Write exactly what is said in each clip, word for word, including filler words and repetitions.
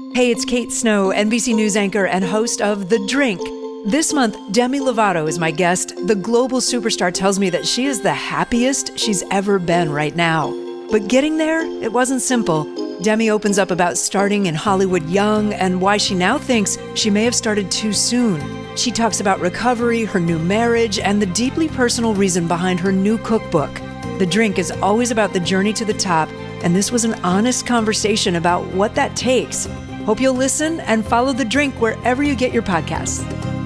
Hey, it's Kate Snow, N B C News anchor and host of The Drink. This month, Demi Lovato is my guest. The global superstar tells me that she is the happiest she's ever been right now. But getting there, it wasn't simple. Demi opens up about starting in Hollywood young and why she now thinks she may have started too soon. She talks about recovery, her new marriage, and the deeply personal reason behind her new cookbook. The Drink is always about the journey to the top, and this was an honest conversation about what that takes. Hope you'll listen and follow The Drink wherever you get your podcasts.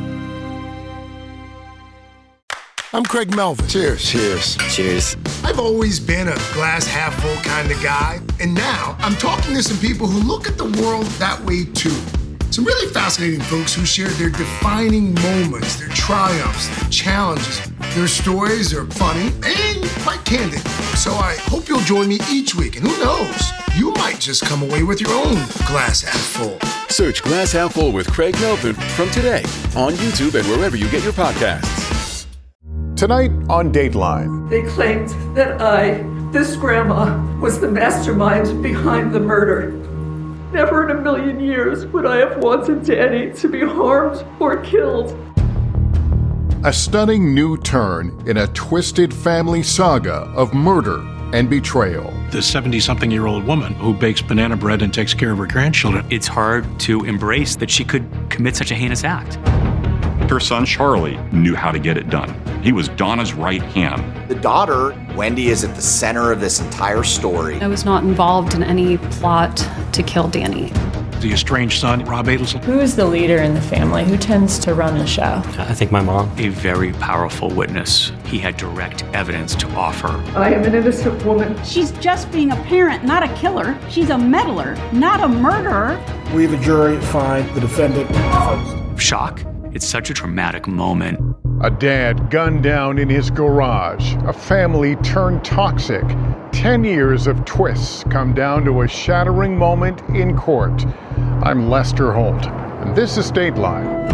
I'm Craig Melvin. Cheers. Cheers. Cheers. I've always been a glass half full kind of guy, and now I'm talking to some people who look at the world that way too. Some really fascinating folks who share their defining moments, their triumphs, their challenges. Their stories are funny and quite candid. So I hope you'll join me each week, and who knows, you might just come away with your own glass half full. Search Glass Half Full with Craig Melvin from today on YouTube and wherever you get your podcasts. Tonight on Dateline. They claimed that I, this grandma, was the mastermind behind the murder. Never in a million years would I have wanted Danny to be harmed or killed. A stunning new turn in a twisted family saga of murder and betrayal. The seventy-something-year-old woman who bakes banana bread and takes care of her grandchildren. It's hard to embrace that she could commit such a heinous act. Her son, Charlie, knew how to get it done. He was Donna's right hand. The daughter, Wendy, is at the center of this entire story. I was not involved in any plot to kill Danny. The estranged son, Rob Adelson. Who is the leader in the family? Who tends to run the show? I think my mom. A very powerful witness. He had direct evidence to offer. I am an innocent woman. She's just being a parent, not a killer. She's a meddler, not a murderer. We have a jury find the defendant first. Shock. It's such a traumatic moment. A dad gunned down in his garage. A family turned toxic. Ten years of twists come down to a shattering moment in court. I'm Lester Holt, and this is Dateline.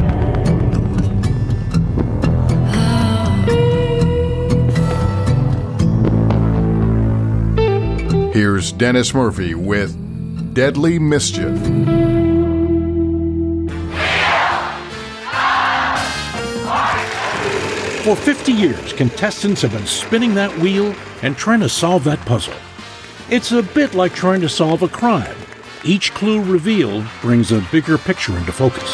Here's Dennis Murphy with Deadly Mischief. For fifty years, contestants have been spinning that wheel and trying to solve that puzzle. It's a bit like trying to solve a crime. Each clue revealed brings a bigger picture into focus.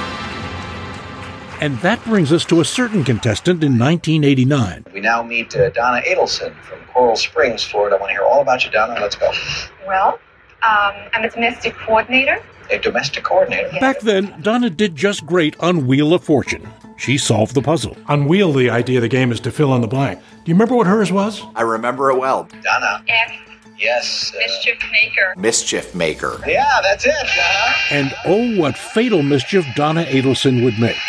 And that brings us to a certain contestant in nineteen eighty-nine. We now meet uh, Donna Adelson from Coral Springs, Florida. I want to hear all about you, Donna. Let's go. Well, um, I'm a domestic coordinator. A domestic coordinator? Yes. Back then, Donna did just great on Wheel of Fortune. She solved the puzzle. On Wheel, the idea of the game is to fill in the blank. Do you remember what hers was? I remember it well. Donna. F. Yes. Uh, Mischief maker. Mischief maker. Yeah, that's it, Donna. And oh, what fatal mischief Donna Adelson would make.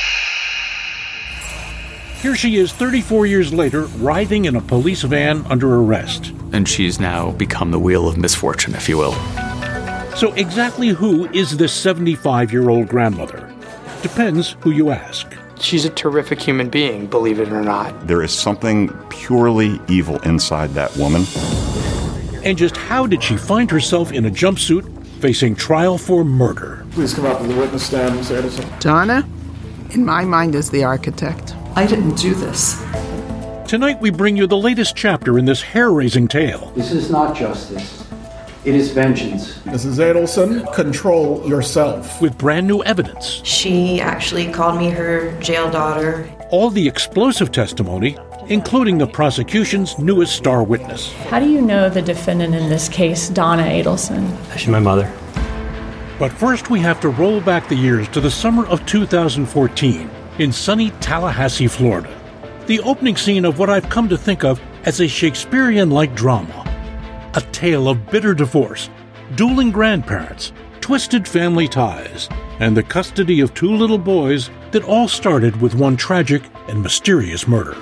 Here she is thirty-four years later, writhing in a police van under arrest. And she's now become the wheel of misfortune, if you will. So exactly who is this seventy-five-year-old grandmother? Depends who you ask. She's a terrific human being, believe it or not. There is something purely evil inside that woman. And just how did she find herself in a jumpsuit facing trial for murder? Please come up to the witness stand, Miz Adelson. Donna, in my mind, is the architect. I didn't do this. Tonight we bring you the latest chapter in this hair-raising tale. This is not justice. It is vengeance. Missus Adelson, control yourself. With brand new evidence. She actually called me her jail daughter. All the explosive testimony, including the prosecution's newest star witness. How do you know the defendant in this case, Donna Adelson? She's my mother. But first we have to roll back the years to the summer of two thousand fourteen in sunny Tallahassee, Florida. The opening scene of what I've come to think of as a Shakespearean-like drama. A tale of bitter divorce, dueling grandparents, twisted family ties, and the custody of two little boys that all started with one tragic and mysterious murder.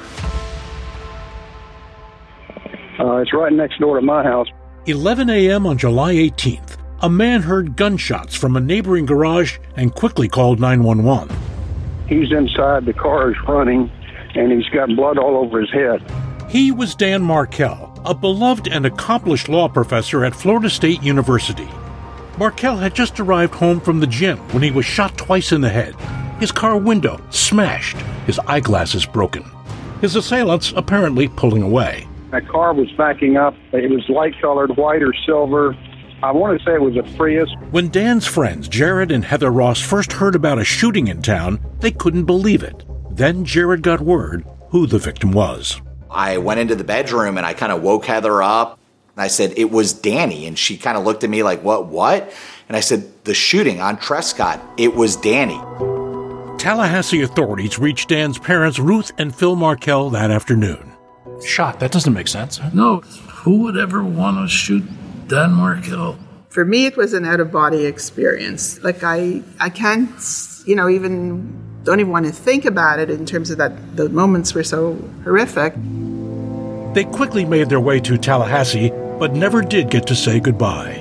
Uh, it's right next door to my house. eleven a.m. on July eighteenth, a man heard gunshots from a neighboring garage and quickly called nine one one. He's inside, the car is running, and he's got blood all over his head. He was Dan Markel, a beloved and accomplished law professor at Florida State University. Markel had just arrived home from the gym when he was shot twice in the head, his car window smashed, his eyeglasses broken. His assailants apparently pulling away. That car was backing up. It was light-colored, white or silver. I want to say it was a Prius. When Dan's friends, Jared and Heather Ross, first heard about a shooting in town, they couldn't believe it. Then Jared got word who the victim was. I went into the bedroom and I kind of woke Heather up. And I said, it was Danny. And she kind of looked at me like, what, what? And I said, the shooting on Trescott, it was Danny. Tallahassee authorities reached Dan's parents, Ruth and Phil Markel, that afternoon. Shot, that doesn't make sense. No, who would ever want to shoot Dan Markel? For me, it was an out-of-body experience. Like, I, I can't, you know, even, don't even want to think about it in terms of that the moments were so horrific. They quickly made their way to Tallahassee, but never did get to say goodbye.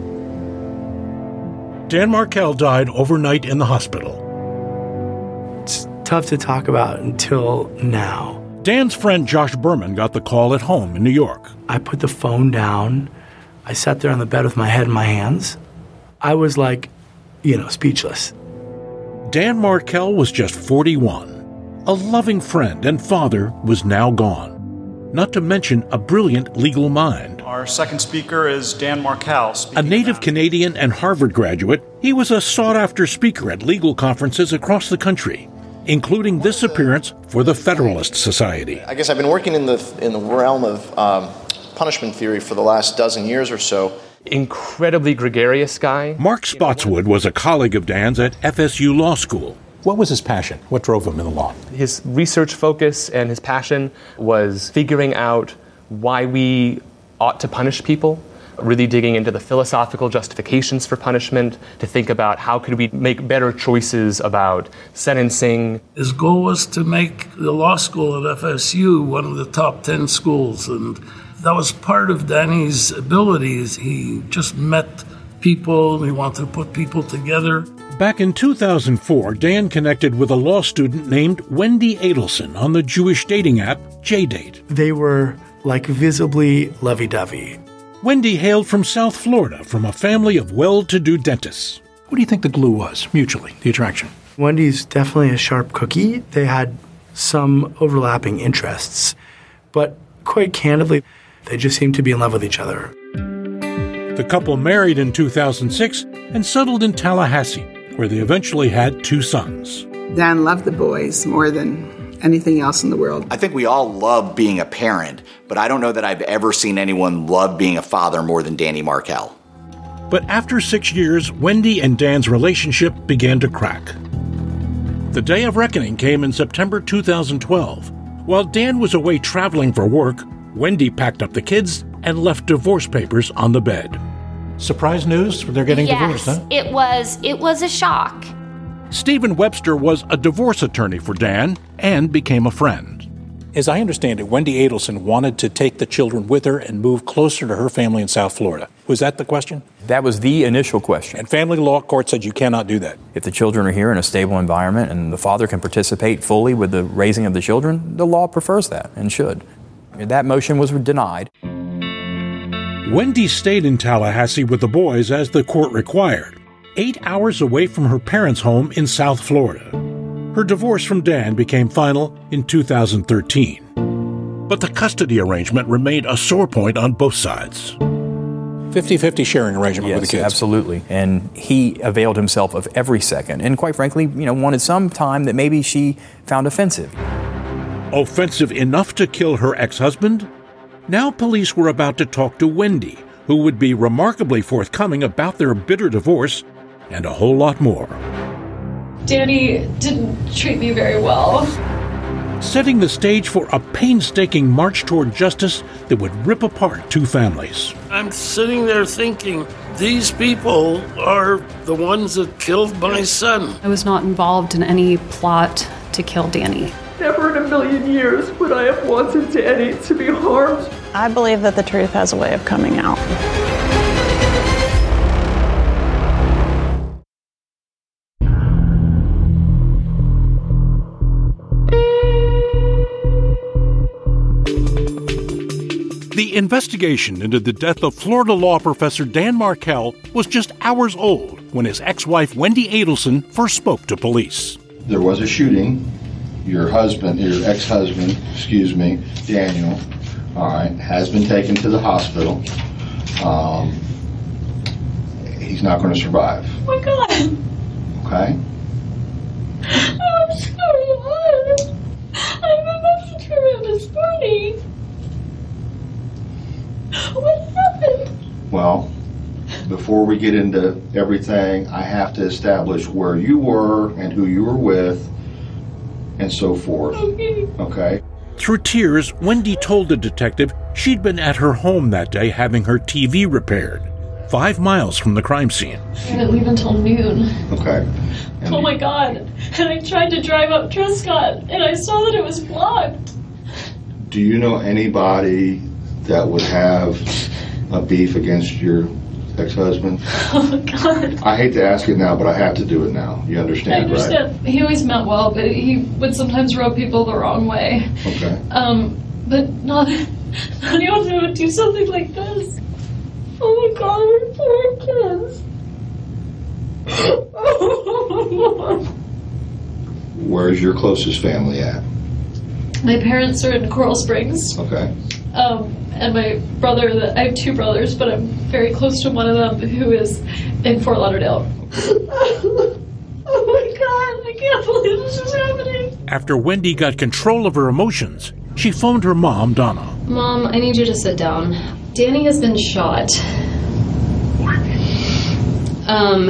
Dan Markel died overnight in the hospital. It's tough to talk about until now. Dan's friend Josh Berman got the call at home in New York. I put the phone down. I sat there on the bed with my head in my hands. I was like, you know, speechless. Dan Markel was just forty-one. A loving friend and father was now gone. Not to mention a brilliant legal mind. Our second speaker is Dan Markel. A native Canadian and Harvard graduate, he was a sought-after speaker at legal conferences across the country, including this appearance for the Federalist Society. I guess I've been working in the in the realm of um, punishment theory for the last dozen years or so. Incredibly gregarious guy. Mark Spotswood was a colleague of Dan's at F S U Law School. What was his passion? What drove him in the law? His research focus and his passion was figuring out why we ought to punish people, really digging into the philosophical justifications for punishment, to think about how could we make better choices about sentencing. His goal was to make the law school at F S U one of the top ten schools, and that was part of Danny's abilities. He just met people, he wanted to put people together. Back in two thousand four, Dan connected with a law student named Wendy Adelson on the Jewish dating app J-Date. They were like visibly lovey-dovey. Wendy hailed from South Florida, from a family of well-to-do dentists. What do you think the glue was, mutually, the attraction? Wendy's definitely a sharp cookie. They had some overlapping interests, but quite candidly, they just seemed to be in love with each other. The couple married in two thousand six and settled in Tallahassee, where they eventually had two sons. Dan loved the boys more than anything else in the world. I think we all love being a parent, but I don't know that I've ever seen anyone love being a father more than Danny Markel. But after six years, Wendy and Dan's relationship began to crack. The day of reckoning came in September two thousand twelve. While Dan was away traveling for work, Wendy packed up the kids and left divorce papers on the bed. Surprise news? They're getting yes, divorced, huh? it was. It was a shock. Stephen Webster was a divorce attorney for Dan and became a friend. As I understand it, Wendy Adelson wanted to take the children with her and move closer to her family in South Florida. Was that the question? That was the initial question. And family law court said you cannot do that. If the children are here in a stable environment and the father can participate fully with the raising of the children, the law prefers that and should. That motion was denied. Wendy stayed in Tallahassee with the boys as the court required, eight hours away from her parents' home in South Florida. Her divorce from Dan became final in two thousand thirteen. But the custody arrangement remained a sore point on both sides. fifty-fifty sharing arrangement yes, with the kids. Absolutely. And he availed himself of every second. And quite frankly, you know, wanted some time that maybe she found offensive. Offensive enough to kill her ex-husband? Now police were about to talk to Wendy, who would be remarkably forthcoming about their bitter divorce and a whole lot more. Danny didn't treat me very well. Setting the stage for a painstaking march toward justice that would rip apart two families. I'm sitting there thinking, these people are the ones that killed my son. I was not involved in any plot to kill Danny. Never in a million years would I have wanted Danny to be harmed. I believe that the truth has a way of coming out. The investigation into the death of Florida law professor Dan Markel was just hours old when his ex-wife Wendy Adelson first spoke to police. There was a shooting. Your husband, your ex-husband, excuse me, Daniel, all right, has been taken to the hospital. Um, he's not going to survive. Oh my God. Okay? I'm sorry, I'm a messenger at this party. What happened? Well, before we get into everything, I have to establish where you were and who you were with and so forth. Okay. Okay? Through tears, Wendy told the detective she'd been at her home that day having her T V repaired, five miles from the crime scene. I didn't leave until noon. Okay. And oh my God. And I tried to drive up Trescott and I saw that it was blocked. do you know anybody that would have a beef against your ex-husband? Oh, God. I hate to ask it now, but I have to do it now. You understand, I understand. right? He always meant well, but he would sometimes rub people the wrong way. Okay. Um, but not, not anyone who would do something like this. Oh my God, we're poor kids. Where's your closest family at? My parents are in Coral Springs. Okay. Um, and my brother, that I have two brothers, but I'm very close to one of them who is in Fort Lauderdale. Oh my God, I can't believe this is happening. After Wendy got control of her emotions, she phoned her mom, Donna. Mom, I need you to sit down. Danny has been shot. Um,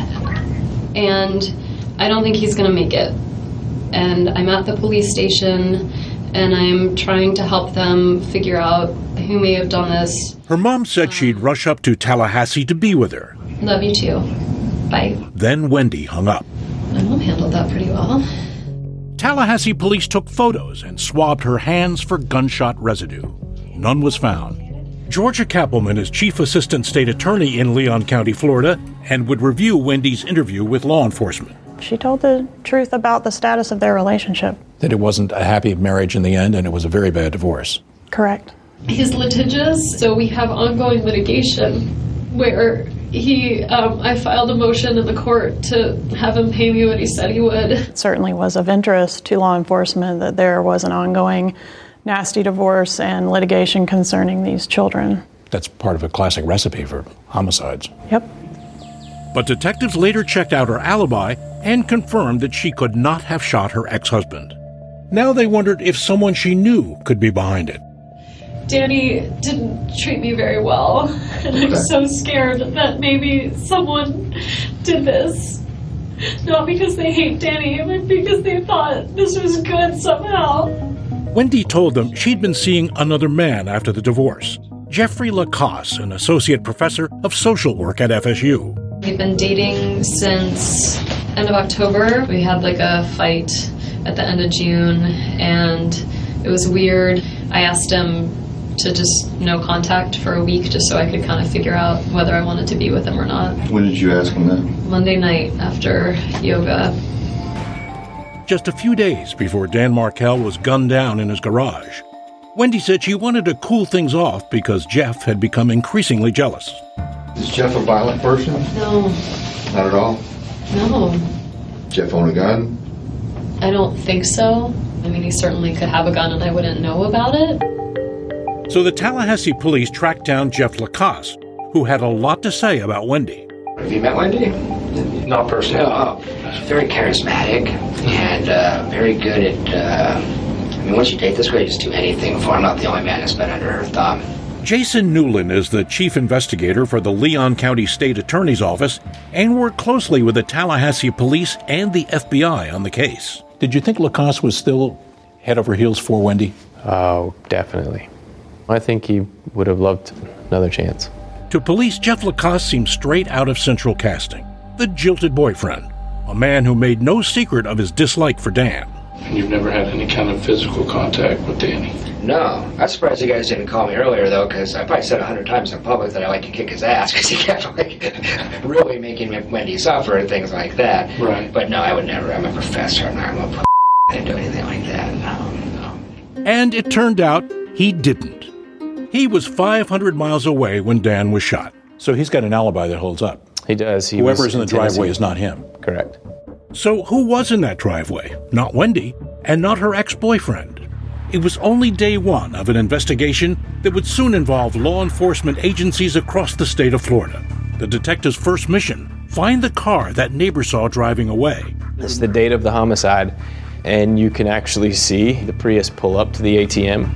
and I don't think he's gonna make it. And I'm at the police station, and I'm trying to help them figure out who may have done this. Her mom said she'd rush up to Tallahassee to be with her. Love you too. Bye. Then Wendy hung up. My mom handled that pretty well. Tallahassee police took photos and swabbed her hands for gunshot residue. None was found. Georgia Kappelman is Chief Assistant State Attorney in Leon County, Florida, and would review Wendy's interview with law enforcement. She told the truth about the status of their relationship. That it wasn't a happy marriage in the end, and it was a very bad divorce. Correct. He's litigious, so we have ongoing litigation where he, um, I filed a motion in the court to have him pay me what he said he would. It certainly was of interest to law enforcement that there was an ongoing nasty divorce and litigation concerning these children. That's part of a classic recipe for homicides. Yep. But detectives later checked out her alibi and confirmed that she could not have shot her ex-husband. Now they wondered if someone she knew could be behind it. Danny didn't treat me very well, and I'm so scared that maybe someone did this. Not because they hate Danny, but because they thought this was good somehow. Wendy told them she'd been seeing another man after the divorce, Jeffrey Lacasse, an associate professor of social work at F S U. We've been dating since end of October. We had like a fight at the end of June, and it was weird. I asked him to just no contact for a week just so I could kind of figure out whether I wanted to be with him or not. When did you ask him that? Monday night after yoga. Just a few days before Dan Markel was gunned down in his garage. Wendy said she wanted to cool things off because Jeff had become increasingly jealous. Is Jeff a violent person? No. Not at all? No. Jeff own a gun? I don't think so. I mean, he certainly could have a gun and I wouldn't know about it. So the Tallahassee police tracked down Jeff Lacasse, who had a lot to say about Wendy. Have you met Wendy? Not personally. Oh, very charismatic and uh, very good at, uh, I mean, once you date this girl, you just do anything for her. I'm not the only man that's been under her thumb. Jason Newland is the chief investigator for the Leon County State Attorney's Office and worked closely with the Tallahassee police and the F B I on the case. Did you think Lacasse was still head over heels for Wendy? Oh, definitely. I think he would have loved another chance. To police, Jeff Lacasse seemed straight out of Central Casting, the jilted boyfriend, a man who made no secret of his dislike for Dan. And you've never had any kind of physical contact with Danny? No. I'm surprised you guys didn't call me earlier, though, because I probably said a hundred times in public that I like to kick his ass, because he kept, like, really making Wendy suffer and things like that. Right. But no, I would never. I'm a professor, and I'm a p***. I didn't do anything like that. No, no. And it turned out he didn't. He was five hundred miles away when Dan was shot. So he's got an alibi that holds up. He does. He Whoever was is in the Tennessee. driveway is not him. Correct. So who was in that driveway? Not Wendy, and not her ex-boyfriend. It was only day one of an investigation that would soon involve law enforcement agencies across the state of Florida. The detective's first mission: find the car that neighbor saw driving away. It's the date of the homicide, and you can actually see the Prius pull up to the A T M.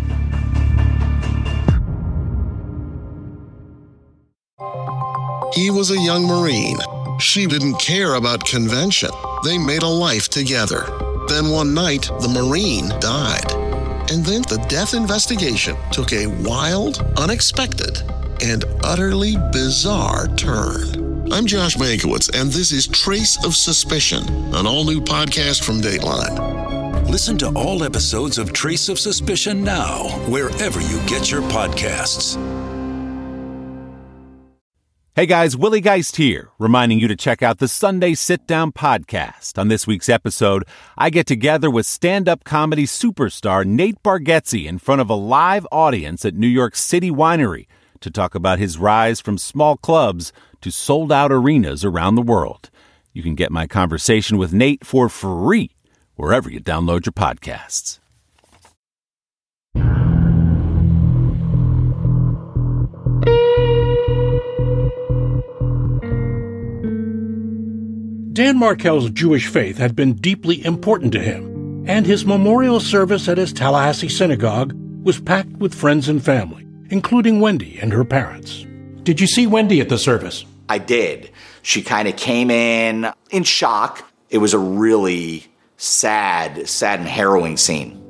He was a young Marine. She didn't care about convention. They made a life together. Then one night, the Marine died. And then the death investigation took a wild, unexpected, and utterly bizarre turn. I'm Josh Mankiewicz, and this is Trace of Suspicion, an all-new podcast from Dateline. Listen to all episodes of Trace of Suspicion now, wherever you get your podcasts. Hey guys, Willie Geist here, reminding you to check out the Sunday Sit Down podcast. On this week's episode, I get together with stand-up comedy superstar Nate Bargatze in front of a live audience at New York City Winery to talk about his rise from small clubs to sold-out arenas around the world. You can get my conversation with Nate for free wherever you download your podcasts. Dan Markel's Jewish faith had been deeply important to him, and his memorial service at his Tallahassee synagogue was packed with friends and family, including Wendy and her parents. Did you see Wendy at the service? I did. She kind of came in in shock. It was a really sad, sad and harrowing scene.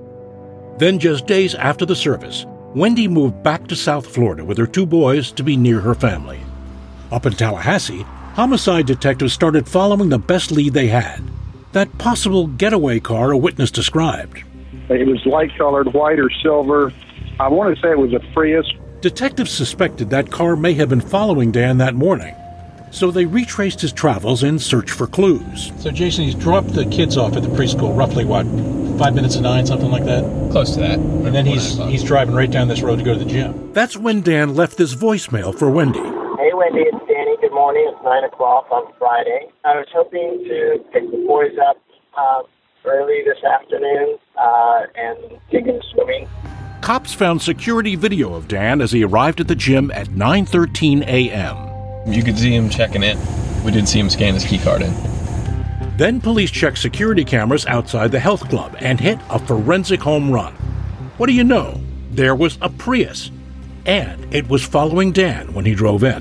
Then just days after the service, Wendy moved back to South Florida with her two boys to be near her family. Up in Tallahassee, homicide detectives started following the best lead they had, that possible getaway car a witness described. It was light-colored, white or silver. I want to say it was a Prius. Detectives suspected that car may have been following Dan that morning, so they retraced his travels in search for clues. So, Jason, he's dropped the kids off at the preschool, roughly, what, five minutes to nine, something like that? Close to that. And then he's he's driving right down this road to go to the gym. That's when Dan left this voicemail for Wendy. Hey, Wendy, it's Danny. Good morning. It's nine o'clock on Friday. I was hoping to pick the boys up uh, early this afternoon uh, and take them swimming. Cops found security video of Dan as he arrived at the gym at nine thirteen a.m. You could see him checking in. We did see him scan his key card in. Then police checked security cameras outside the health club and hit a forensic home run. What do you know? There was a Prius, and it was following Dan when he drove in.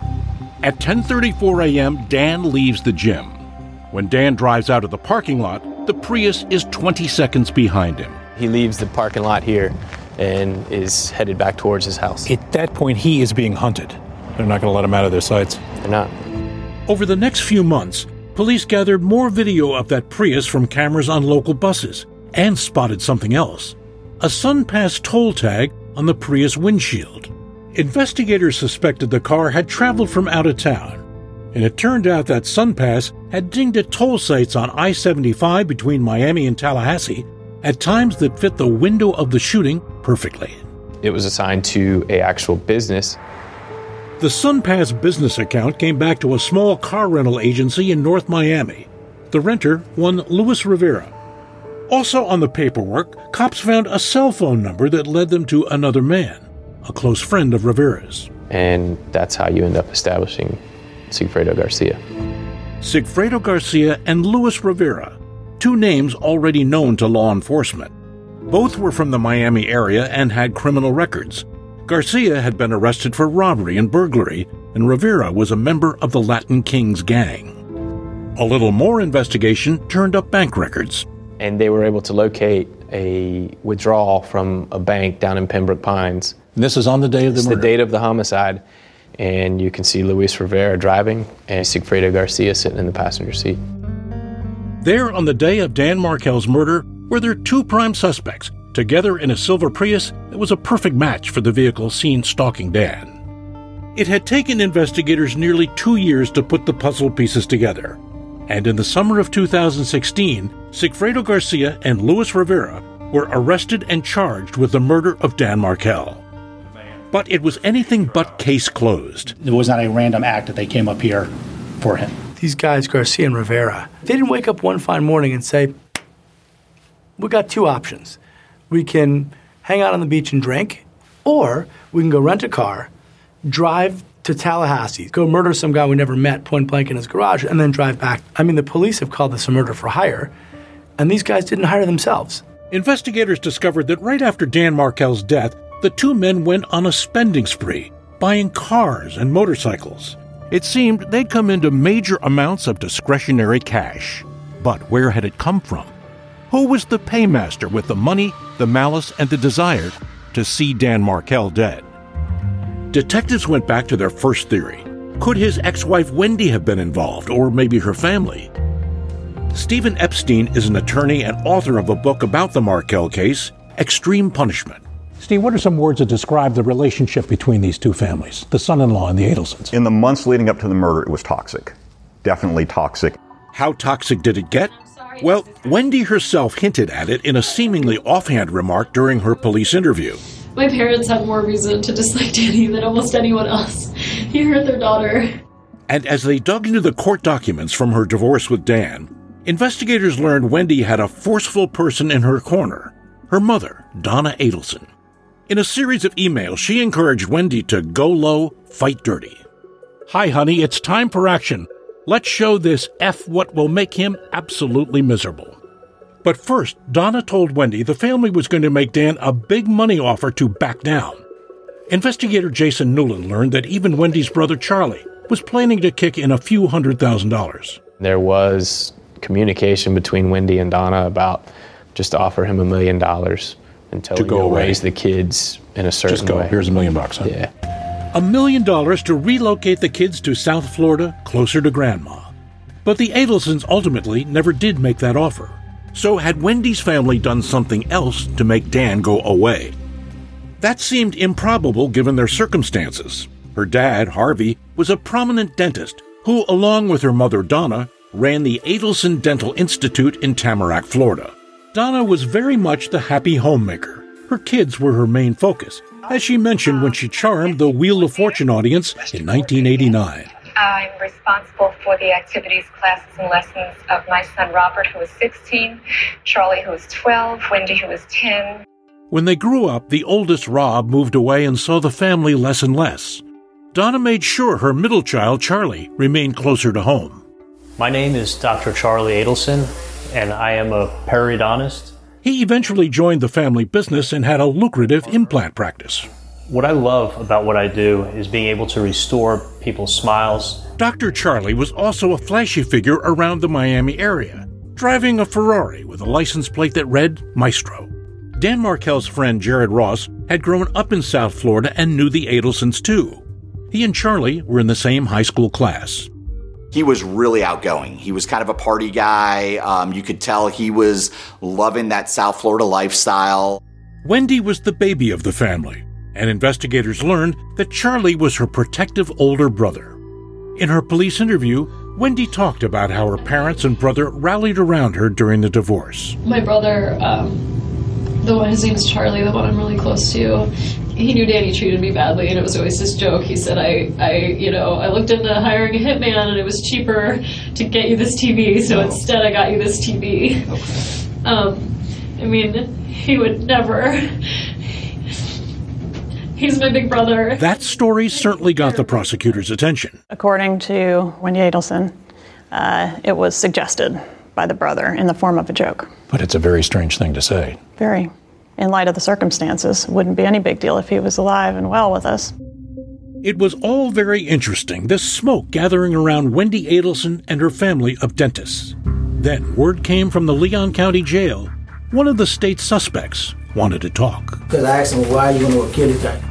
At ten thirty-four a.m., Dan leaves the gym. When Dan drives out of the parking lot, the Prius is twenty seconds behind him. He leaves the parking lot here and is headed back towards his house. At that point, he is being hunted. They're not going to let him out of their sights. They're not. Over the next few months, police gathered more video of that Prius from cameras on local buses and spotted something else: a SunPass toll tag on the Prius windshield. Investigators suspected the car had traveled from out of town, and it turned out that SunPass had dinged at toll sites on I seventy-five between Miami and Tallahassee at times that fit the window of the shooting perfectly. It was assigned to an actual business. The SunPass business account came back to a small car rental agency in North Miami. The renter, one Luis Rivera. Also on the paperwork, cops found a cell phone number that led them to another man, a close friend of Rivera's. And that's how you end up establishing Sigfredo Garcia. Sigfredo Garcia and Luis Rivera, two names already known to law enforcement. Both were from the Miami area and had criminal records. Garcia had been arrested for robbery and burglary, and Rivera was a member of the Latin Kings gang. A little more investigation turned up bank records. And they were able to locate a withdrawal from a bank down in Pembroke Pines. And this is on the day of the it's murder? the date of the homicide. And you can see Luis Rivera driving and Sigfredo Garcia sitting in the passenger seat. There on the day of Dan Markel's murder were their two prime suspects, together in a silver Prius that was a perfect match for the vehicle seen stalking Dan. It had taken investigators nearly two years to put the puzzle pieces together. And in the summer of two thousand sixteen, Sigfredo Garcia and Luis Rivera were arrested and charged with the murder of Dan Markel. But it was anything but case closed. It was not a random act that they came up here for him. These guys, Garcia and Rivera, they didn't wake up one fine morning and say, we got two options. We can hang out on the beach and drink, or we can go rent a car, drive to Tallahassee, go murder some guy we never met point blank in his garage, and then drive back. I mean, the police have called this a murder for hire, and these guys didn't hire themselves. Investigators discovered that right after Dan Markel's death, the two men went on a spending spree, buying cars and motorcycles. It seemed they'd come into major amounts of discretionary cash. But where had it come from? Who was the paymaster with the money, the malice, and the desire to see Dan Markel dead? Detectives went back to their first theory. Could his ex-wife Wendy have been involved, or maybe her family? Stephen Epstein is an attorney and author of a book about the Markel case, Extreme Punishment. Steve, what are some words that describe the relationship between these two families, the son-in-law and the Adelsons? In the months leading up to the murder, it was toxic. Definitely toxic. How toxic did it get? Well, Wendy herself hinted at it in a seemingly offhand remark during her police interview. My parents had more reason to dislike Danny than almost anyone else. He hurt their daughter. And as they dug into the court documents from her divorce with Dan, investigators learned Wendy had a forceful person in her corner, her mother, Donna Adelson. In a series of emails, she encouraged Wendy to go low, fight dirty. Hi, honey, it's time for action. Let's show this F what will make him absolutely miserable. But first, Donna told Wendy the family was going to make Dan a big money offer to back down. Investigator Jason Newland learned that even Wendy's brother Charlie was planning to kick in a few hundred thousand dollars. There was communication between Wendy and Donna about just to offer him a million dollars until to you go know, away. raise the kids in a certain Just go. way. Here's a million bucks, huh? Yeah. A million dollars to relocate the kids to South Florida, closer to Grandma. But the Adelsons ultimately never did make that offer. So had Wendy's family done something else to make Dan go away? That seemed improbable given their circumstances. Her dad, Harvey, was a prominent dentist who, along with her mother, Donna, ran the Adelson Dental Institute in Tamarack, Florida. Donna was very much the happy homemaker. Her kids were her main focus, as she mentioned when she charmed the Wheel of Fortune audience in nineteen eighty-nine. I'm responsible for the activities, classes, and lessons of my son Robert, who is sixteen, Charlie, who is twelve, Wendy, who is ten. When they grew up, the oldest, Rob, moved away and saw the family less and less. Donna made sure her middle child, Charlie, remained closer to home. My name is Doctor Charlie Adelson, and I am a periodontist. He eventually joined the family business and had a lucrative implant practice. What I love about what I do is being able to restore people's smiles. Doctor Charlie was also a flashy figure around the Miami area, driving a Ferrari with a license plate that read Maestro. Dan Markel's friend Jared Ross had grown up in South Florida and knew the Adelsons too. He and Charlie were in the same high school class. He was really outgoing. He was kind of a party guy. Um, you could tell he was loving that South Florida lifestyle. Wendy was the baby of the family, and investigators learned that Charlie was her protective older brother. In her police interview, Wendy talked about how her parents and brother rallied around her during the divorce. My brother, um, the one, his name is Charlie, the one I'm really close to, he knew Danny treated me badly, and it was always this joke. He said, I, I, you know, I looked into hiring a hitman, and it was cheaper to get you this T V, so oh. instead I got you this T V. Okay. Um, I mean, he would never. He's my big brother. That story certainly got the prosecutor's attention. According to Wendy Adelson, uh, it was suggested by the brother in the form of a joke. But it's a very strange thing to say. Very. In light of the circumstances, it wouldn't be any big deal if he was alive and well with us. It was all very interesting, this smoke gathering around Wendy Adelson and her family of dentists. Then word came from the Leon County Jail. One of the state's suspects wanted to talk. Because I asked him, why are you going to kill this guy?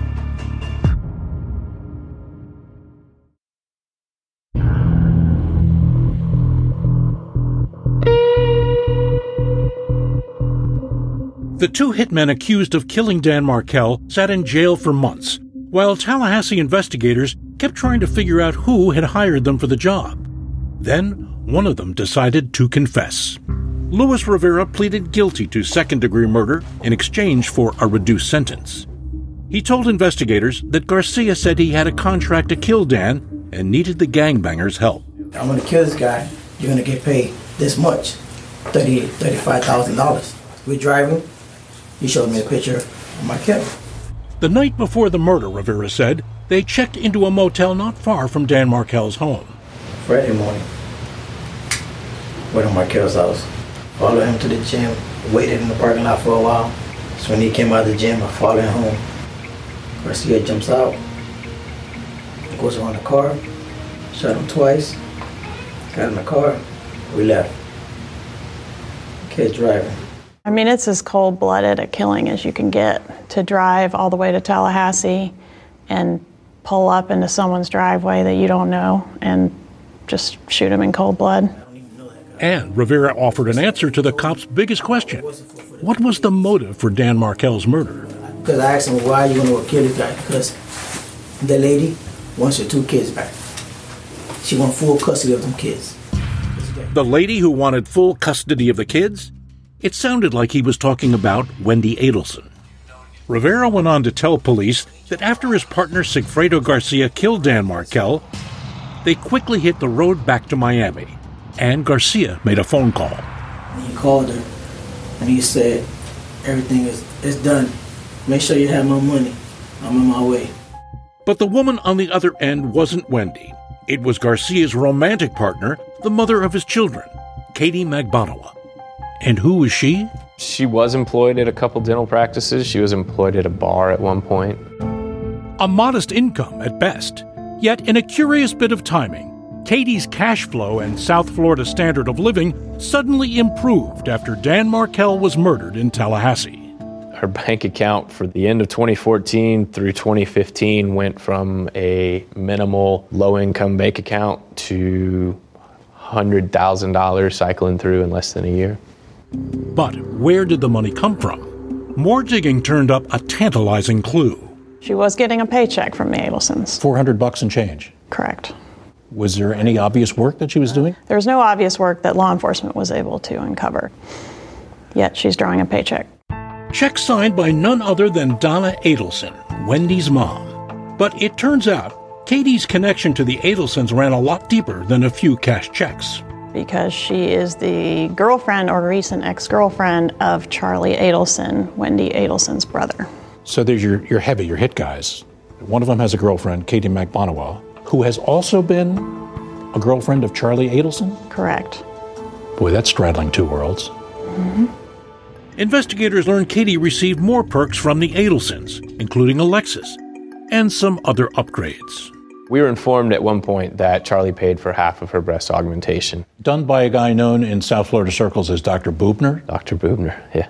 The two hitmen accused of killing Dan Markel sat in jail for months, while Tallahassee investigators kept trying to figure out who had hired them for the job. Then, one of them decided to confess. Luis Rivera pleaded guilty to second-degree murder in exchange for a reduced sentence. He told investigators that Garcia said he had a contract to kill Dan and needed the gangbangers' help. I'm going to kill this guy. You're going to get paid this much, thirty, thirty-five thousand dollars. We're driving. He showed me a picture of my kill. The night before the murder, Rivera said, they checked into a motel not far from Dan Markel's home. Friday morning, went to Markel's house. Followed him to the gym. Waited in the parking lot for a while. So when he came out of the gym, I followed him home. Garcia jumps out, goes around the car, shot him twice, got in the car, we left. Kid driving. I mean, it's as cold-blooded a killing as you can get, to drive all the way to Tallahassee and pull up into someone's driveway that you don't know and just shoot them in cold blood. And Rivera offered an answer to the cops' biggest question. What was the motive for Dan Markel's murder? Because I asked him, why are you going to kill this guy? Because the lady wants her two kids back. She wants full custody of them kids. The lady who wanted full custody of the kids? It sounded like he was talking about Wendy Adelson. Rivera went on to tell police that after his partner Sigfredo Garcia killed Dan Markel, they quickly hit the road back to Miami, and Garcia made a phone call. He called her, and he said, everything is, is done. Make sure you have my money. I'm on my way. But the woman on the other end wasn't Wendy. It was Garcia's romantic partner, the mother of his children, Katie Magbanua. And who was she? She was employed at a couple dental practices. She was employed at a bar at one point. A modest income at best. Yet, in a curious bit of timing, Katie's cash flow and South Florida standard of living suddenly improved after Dan Markel was murdered in Tallahassee. Her bank account for the end of twenty fourteen through twenty fifteen went from a minimal low-income bank account to one hundred thousand dollars cycling through in less than a year. But where did the money come from? More digging turned up a tantalizing clue. She was getting a paycheck from the Adelsons. four hundred bucks and change. Correct. Was there any obvious work that she was doing? There was no obvious work that law enforcement was able to uncover. Yet she's drawing a paycheck. Check signed by none other than Donna Adelson, Wendy's mom. But it turns out Katie's connection to the Adelsons ran a lot deeper than a few cash checks. Because she is the girlfriend or recent ex-girlfriend of Charlie Adelson, Wendy Adelson's brother. So there's your, your heavy, your hit guys. One of them has a girlfriend, Katie Magbanua, who has also been a girlfriend of Charlie Adelson? Correct. Boy, that's straddling two worlds. Mm-hmm. Investigators learned Katie received more perks from the Adelsons, including a Lexus, and some other upgrades. We were informed at one point that Charlie paid for half of her breast augmentation. Done by a guy known in South Florida circles as Doctor Bubner? Doctor Bubner, yeah.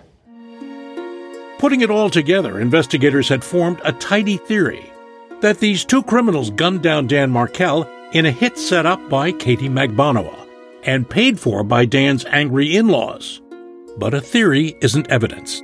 Putting it all together, investigators had formed a tidy theory that these two criminals gunned down Dan Markel in a hit set up by Katie Magbanua and paid for by Dan's angry in-laws. But a theory isn't evidence.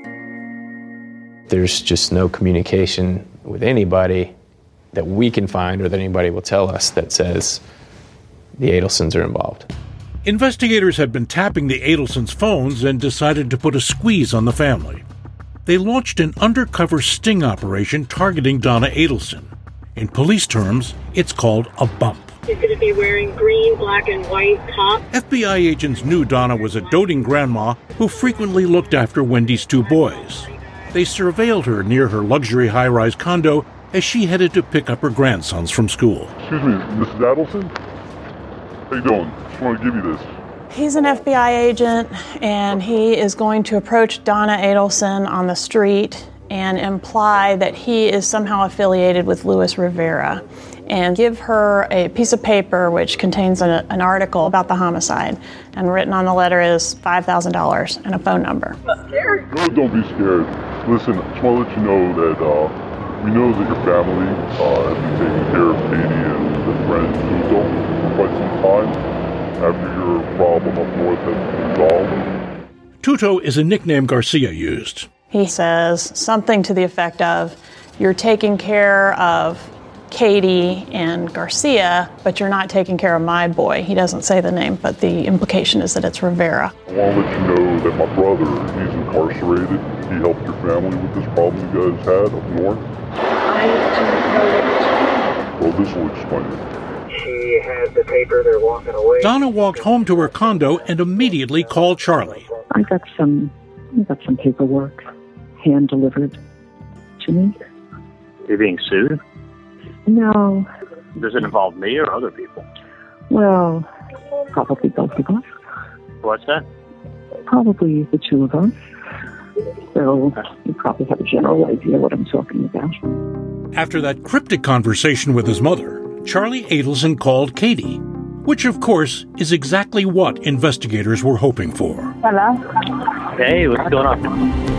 There's just no communication with anybody that we can find or that anybody will tell us that says the Adelsons are involved. Investigators had been tapping the Adelsons' phones and decided to put a squeeze on the family. They launched an undercover sting operation targeting Donna Adelson. In police terms, it's called a bump. He's going to be wearing green, black, and white top. F B I agents knew Donna was a doting grandma who frequently looked after Wendy's two boys. They surveilled her near her luxury high-rise condo as she headed to pick up her grandsons from school. Excuse me, Missus Adelson? How you doing? Just want to give you this. He's an F B I agent, and he is going to approach Donna Adelson on the street and imply that he is somehow affiliated with Luis Rivera, and give her a piece of paper which contains a, an article about the homicide. And written on the letter is five thousand dollars and a phone number. Scared? No, don't be scared. Listen, I just want to let you know that uh, we know that your family uh, has been taking care of Katie and the friend Tuto for quite some time after your problem up north has been resolved. Tuto is a nickname Garcia used. He says something to the effect of, you're taking care of Katie and Garcia, but you're not taking care of my boy. He doesn't say the name, but the implication is that it's Rivera. I want to let you know that my brother, he's incarcerated. He helped your family with this problem you guys had up north. Well, this will explain it. She had the paper, they're walking away. Donna walked home to her condo and immediately called Charlie. I got some, I got some paperwork hand delivered to me. You're being sued? No. Does it involve me or other people? Well, probably both of us. What's that? Probably the two of us. So you probably have a general idea what I'm talking about. After that cryptic conversation with his mother, Charlie Adelson called Katie, which of course is exactly what investigators were hoping for. Hello? Hey, what's going on?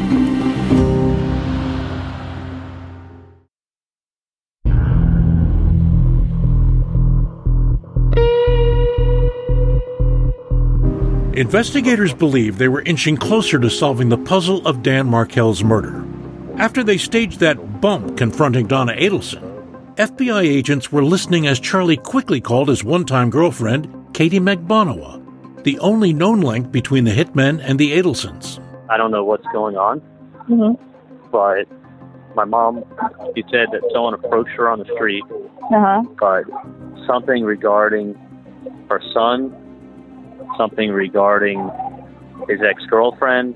Investigators believed they were inching closer to solving the puzzle of Dan Markel's murder. After they staged that bump confronting Donna Adelson, F B I agents were listening as Charlie quickly called his one-time girlfriend, Katie Magbonawa, the only known link between the hitmen and the Adelsons. I don't know what's going on, Mm-hmm. but my mom, she said that someone approached her on the street, Uh-huh. but something regarding her son, something regarding his ex-girlfriend,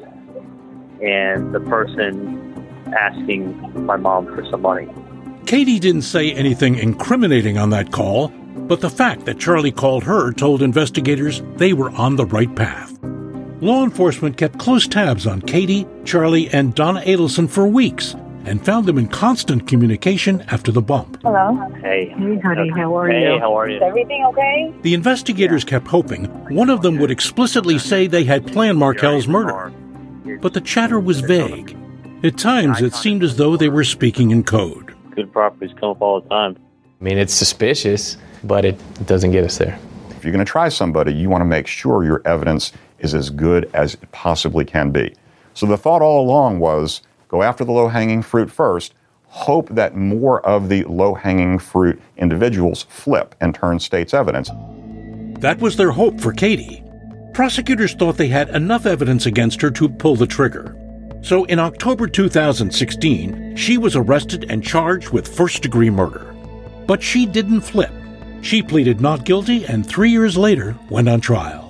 and the person asking my mom for some money. Katie didn't say anything incriminating on that call, but the fact that Charlie called her told investigators they were on the right path. Law enforcement kept close tabs on Katie, Charlie, and Donna Adelson for weeks and found them in constant communication after the bump. Hello? Hey. Hey, honey, how are hey, you? Hey, how are you? Is everything okay? The investigators kept hoping one of them would explicitly say they had planned Markel's murder, but the chatter was vague. At times, it seemed as though they were speaking in code. Good properties come up all the time. I mean, it's suspicious, but it doesn't get us there. If you're going to try somebody, you want to make sure your evidence is as good as it possibly can be. So the thought all along was, go after the low-hanging fruit first, hope that more of the low-hanging fruit individuals flip and turn state's evidence. That was their hope for Katie. Prosecutors thought they had enough evidence against her to pull the trigger. So in October two thousand sixteen, she was arrested and charged with first-degree murder. But she didn't flip. She pleaded not guilty and three years later went on trial.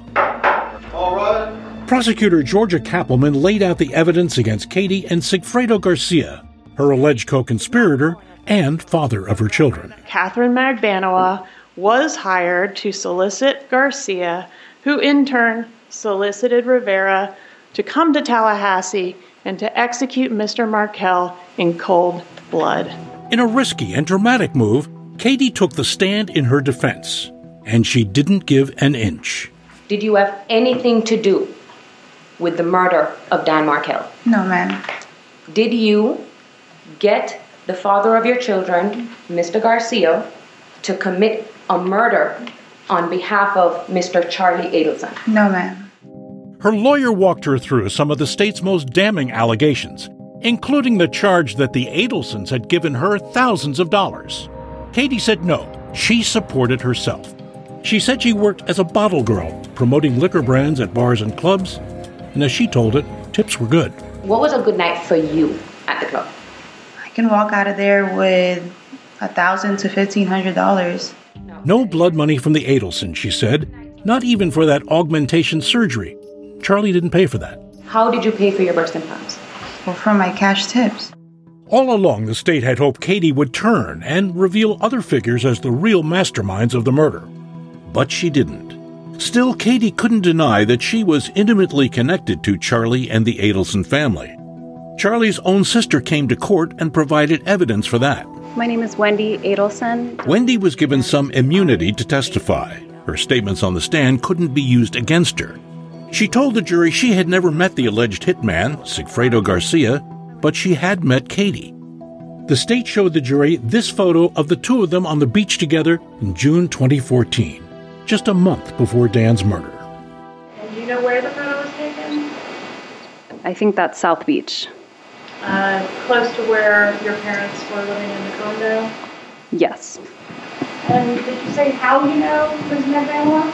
All right. Prosecutor Georgia Kappelman laid out the evidence against Katie and Sigfredo Garcia, her alleged co-conspirator and father of her children. Catherine Magbonawa was hired to solicit Garcia, who in turn solicited Rivera to come to Tallahassee and to execute Mister Markel in cold blood. In a risky and dramatic move, Katie took the stand in her defense, and she didn't give an inch. Did you have anything to do with the murder of Dan Markel? No, ma'am. Did you get the father of your children, Mister Garcia, to commit a murder on behalf of Mister Charlie Adelson? No, ma'am. Her lawyer walked her through some of the state's most damning allegations, including the charge that the Adelsons had given her thousands of dollars. Katie said no, she supported herself. She said she worked as a bottle girl, promoting liquor brands at bars and clubs, and as she told it, tips were good. What was a good night for you at the club? I can walk out of there with a thousand to fifteen hundred dollars. No blood money from the Adelsons, she said, not even for that augmentation surgery. Charlie didn't pay for that. How did you pay for your birth implants? Well, from my cash tips. All along, the state had hoped Katie would turn and reveal other figures as the real masterminds of the murder. But she didn't. Still, Katie couldn't deny that she was intimately connected to Charlie and the Adelson family. Charlie's own sister came to court and provided evidence for that. My name is Wendy Adelson. Wendy was given some immunity to testify. Her statements on the stand couldn't be used against her. She told the jury she had never met the alleged hitman, Sigfredo Garcia, but she had met Katie. The state showed the jury this photo of the two of them on the beach together in June twenty fourteen, just a month before Dan's murder. And do you know where the photo was taken? I think that's South Beach. Uh, close to where your parents were living in the condo? Yes. And did you say how you know Miz Magbonawa?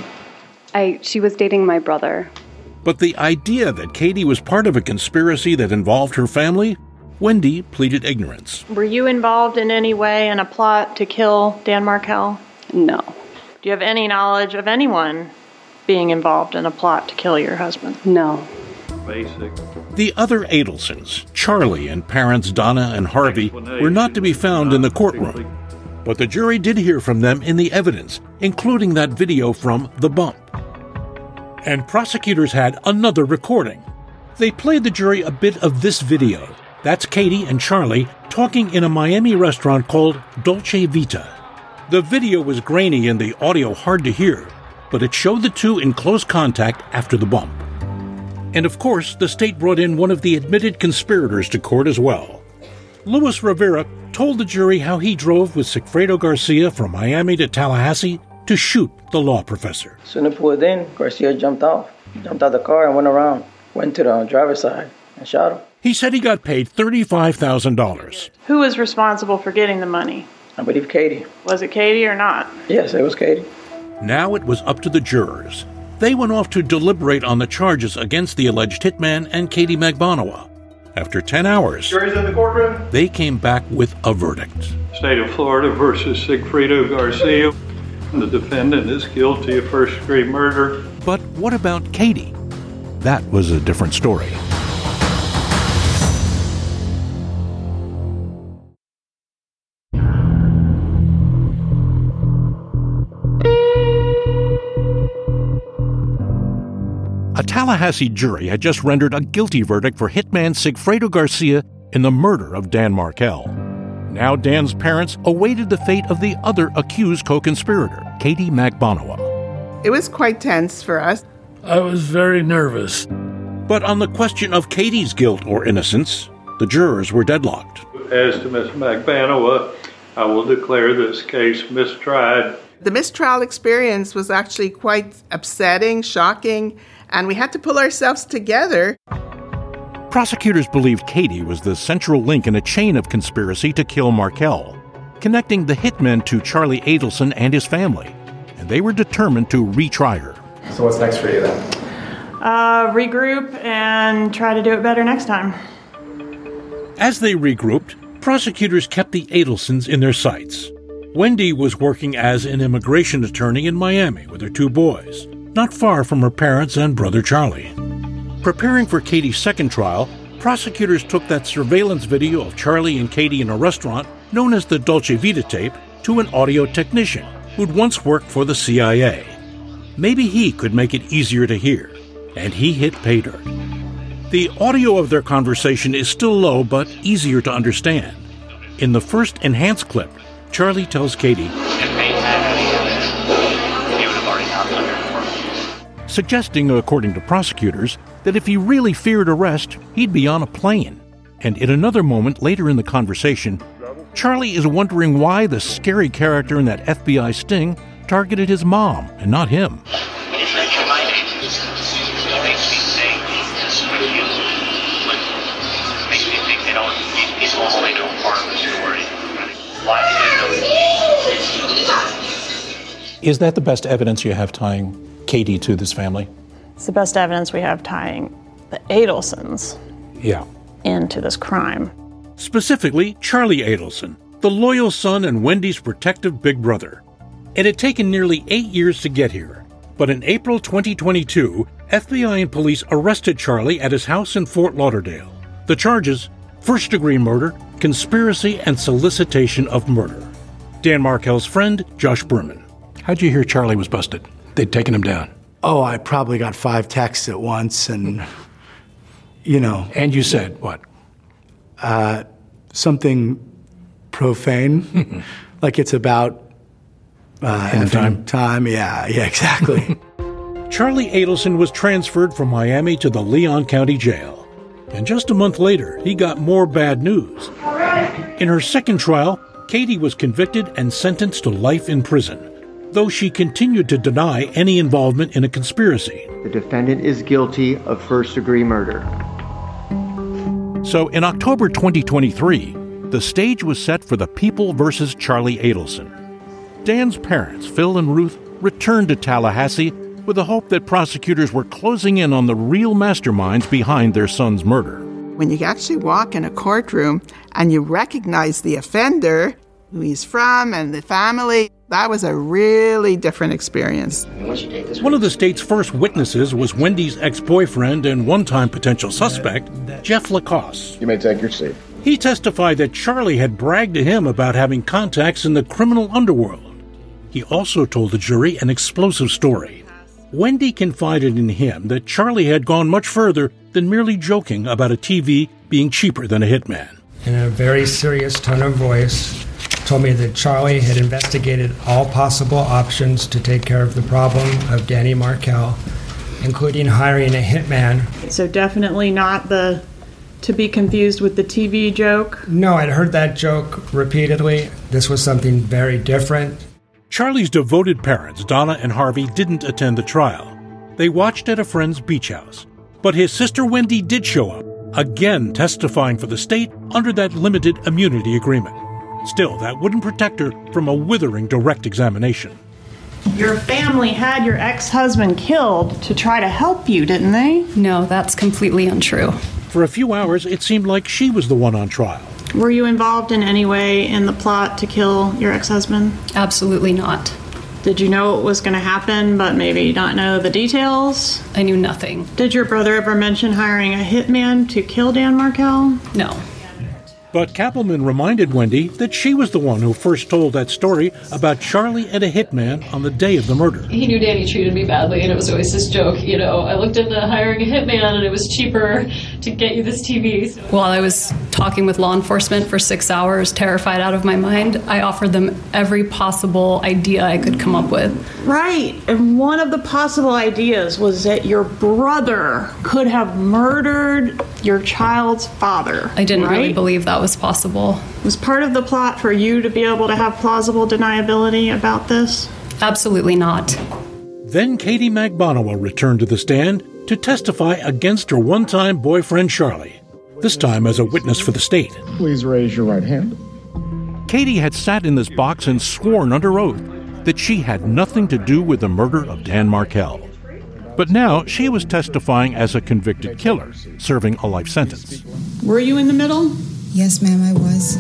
I, she was dating my brother. But the idea that Katie was part of a conspiracy that involved her family, Wendy pleaded ignorance. Were you involved in any way in a plot to kill Dan Markel? No. Do you have any knowledge of anyone being involved in a plot to kill your husband? No. Basic. The other Adelsons, Charlie and parents Donna and Harvey, were not to be found in the courtroom. But the jury did hear from them in the evidence, including that video from The Bump. And prosecutors had another recording. They played the jury a bit of this video. That's Katie and Charlie talking in a Miami restaurant called Dolce Vita. The video was grainy and the audio hard to hear, but it showed the two in close contact after the bump. And of course, the state brought in one of the admitted conspirators to court as well. Luis Rivera told the jury how he drove with Sigfredo Garcia from Miami to Tallahassee to shoot the law professor. As soon as I pulled in, Garcia jumped off, jumped out the car and went around, went to the driver's side and shot him. He said he got paid thirty-five thousand dollars. Who was responsible for getting the money? I believe Katie. Was it Katie or not? Yes, it was Katie. Now it was up to the jurors. They went off to deliberate on the charges against the alleged hitman and Katie Magbanua. After ten hours, jury's in the courtroom. They came back with a verdict. State of Florida versus Sigfredo Garcia. The defendant is guilty of first-degree murder. But what about Katie? That was a different story. A Tallahassee jury had just rendered a guilty verdict for hitman Sigfredo Garcia in the murder of Dan Markel. Now Dan's parents awaited the fate of the other accused co-conspirator, Katie Magbanua. It was quite tense for us. I was very nervous. But on the question of Katie's guilt or innocence, the jurors were deadlocked. As to Miz Magbanua, I will declare this case mistried. The mistrial experience was actually quite upsetting, shocking, and we had to pull ourselves together. Prosecutors believed Katie was the central link in a chain of conspiracy to kill Markel, connecting the hitmen to Charlie Adelson and his family, and they were determined to retry her. So what's next for you then? Uh, regroup and try to do it better next time. As they regrouped, prosecutors kept the Adelsons in their sights. Wendy was working as an immigration attorney in Miami with her two boys, not far from her parents and brother Charlie. Preparing for Katie's second trial, prosecutors took that surveillance video of Charlie and Katie in a restaurant known as the Dolce Vita tape to an audio technician who'd once worked for the C I A. Maybe he could make it easier to hear, and he hit pay dirt. The audio of their conversation is still low but easier to understand. In the first enhanced clip, Charlie tells Katie, suggesting, according to prosecutors, that if he really feared arrest, he'd be on a plane. And in another moment later in the conversation, Charlie is wondering why the scary character in that F B I sting targeted his mom and not him. Is that the best evidence you have tying Katie to this family? It's the best evidence we have tying the Adelsons Yeah. into this crime. Specifically, Charlie Adelson, the loyal son and Wendy's protective big brother. It had taken nearly eight years to get here, but in April twenty twenty-two, F B I and police arrested Charlie at his house in Fort Lauderdale. The charges: first-degree murder, conspiracy, and solicitation of murder. Dan Markel's friend, Josh Berman. How'd you hear Charlie was busted? They'd taken him down. Oh, I probably got five texts at once, and, you know. And you said what? Uh, something profane. Like it's about uh, End time. Time, yeah, yeah, exactly. Charlie Adelson was transferred from Miami to the Leon County Jail. And just a month later, he got more bad news. In her second trial, Katie was convicted and sentenced to life in prison, though she continued to deny any involvement in a conspiracy. The defendant is guilty of first-degree murder. So in October twenty twenty-three, the stage was set for the People versus Charlie Adelson. Dan's parents, Phil and Ruth, returned to Tallahassee with the hope that prosecutors were closing in on the real masterminds behind their son's murder. When you actually walk in a courtroom and you recognize the offender, who he's from, and the family, that was a really different experience. One of the state's first witnesses was Wendy's ex-boyfriend and one-time potential suspect, Jeff Lacoste. You may take your seat. He testified that Charlie had bragged to him about having contacts in the criminal underworld. He also told the jury an explosive story. Wendy confided in him that Charlie had gone much further than merely joking about a T V being cheaper than a hitman. In a very serious tone of voice, told me that Charlie had investigated all possible options to take care of the problem of Danny Markel, including hiring a hitman. So definitely not the to be confused with the T V joke? No, I'd heard that joke repeatedly. This was something very different. Charlie's devoted parents, Donna and Harvey, didn't attend the trial. They watched at a friend's beach house. But his sister Wendy did show up, again testifying for the state under that limited immunity agreement. Still, that wouldn't protect her from a withering direct examination. Your family had your ex-husband killed to try to help you, didn't they? No, that's completely untrue. For a few hours, it seemed like she was the one on trial. Were you involved in any way in the plot to kill your ex-husband? Absolutely not. Did you know what was going to happen, but maybe not know the details? I knew nothing. Did your brother ever mention hiring a hitman to kill Dan Markel? No. But Kappelman reminded Wendy that she was the one who first told that story about Charlie and a hitman on the day of the murder. He knew Danny treated me badly, and it was always this joke, you know, I looked into hiring a hitman, and it was cheaper to get you this T V. So. While I was talking with law enforcement for six hours, terrified out of my mind, I offered them every possible idea I could come up with. Right, and one of the possible ideas was that your brother could have murdered your child's father. I didn't right? really believe that was possible. Was part of the plot for you to be able to have plausible deniability about this? Absolutely not. Then Katie Magbanua returned to the stand to testify against her one-time boyfriend Charlie, this time as a witness for the state. Please raise your right hand. Katie had sat in this box and sworn under oath that she had nothing to do with the murder of Dan Markel. But now she was testifying as a convicted killer, serving a life sentence. Were you in the middle? Yes, ma'am, I was.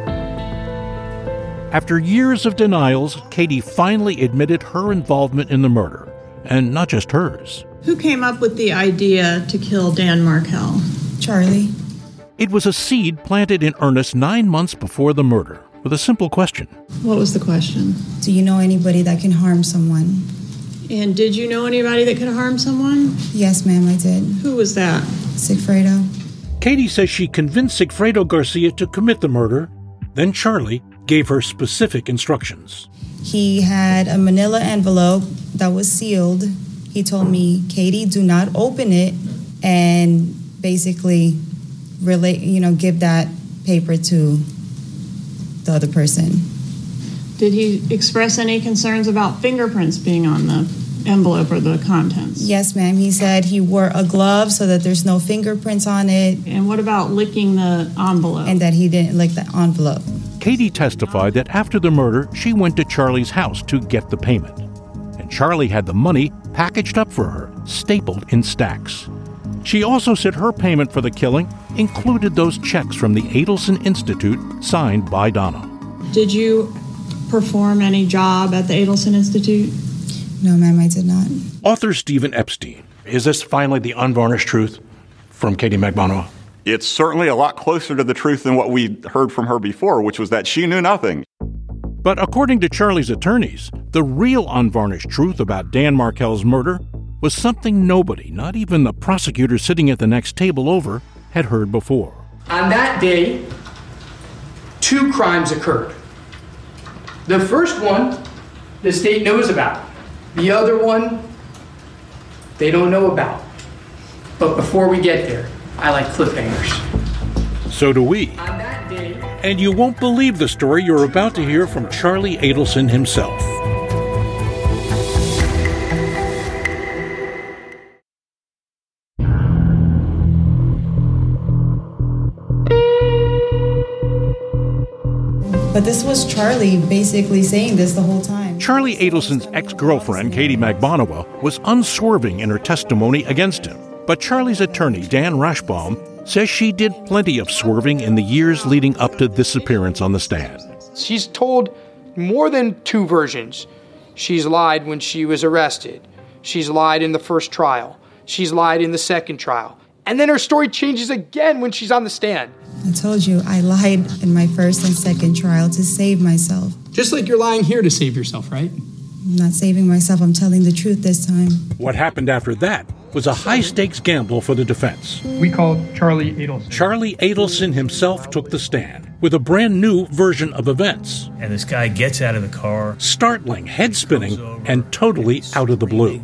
After years of denials, Katie finally admitted her involvement in the murder, and not just hers. Who came up with the idea to kill Dan Markel? Charlie. It was a seed planted in earnest nine months before the murder, with a simple question. What was the question? Do you know anybody that can harm someone? And did you know anybody that could harm someone? Yes, ma'am, I did. Who was that? Sigfredo. Katie says she convinced Sigfredo Garcia to commit the murder. Then Charlie gave her specific instructions. He had a manila envelope that was sealed. He told me, Katie, do not open it, and basically relate, you know, give that paper to the other person. Did he express any concerns about fingerprints being on the envelope or the contents? Yes, ma'am. He said he wore a glove so that there's no fingerprints on it. And what about licking the envelope? And that he didn't lick the envelope. Katie testified that after the murder, she went to Charlie's house to get the payment. And Charlie had the money packaged up for her, stapled in stacks. She also said her payment for the killing included those checks from the Adelson Institute signed by Donna. Did you perform any job at the Adelson Institute? No, ma'am, I did not. Author Stephen Epstein. Is this finally the unvarnished truth from Katie Magbanua? It's certainly a lot closer to the truth than what we heard from her before, which was that she knew nothing. But according to Charlie's attorneys, the real unvarnished truth about Dan Markel's murder was something nobody, not even the prosecutor sitting at the next table over, had heard before. On that day, two crimes occurred. The first one, the state knows about. The other one, they don't know about. But before we get there, I like cliffhangers. So do we. On that day, and you won't believe the story you're about to hear from Charlie Adelson himself. But this was Charlie basically saying this the whole time. Charlie Adelson's ex-girlfriend, Katie Magbanua, was unswerving in her testimony against him. But Charlie's attorney, Dan Rashbaum, says she did plenty of swerving in the years leading up to this appearance on the stand. She's told more than two versions. She's lied when she was arrested. She's lied in the first trial. She's lied in the second trial. And then her story changes again when she's on the stand. I told you I lied in my first and second trial to save myself. Just like you're lying here to save yourself, right? I'm not saving myself, I'm telling the truth this time. What happened after that was a high-stakes gamble for the defense. We called Charlie Adelson. Charlie Adelson himself took the stand with a brand new version of events. And this guy gets out of the car. Startling, head-spinning, and totally out of the blue.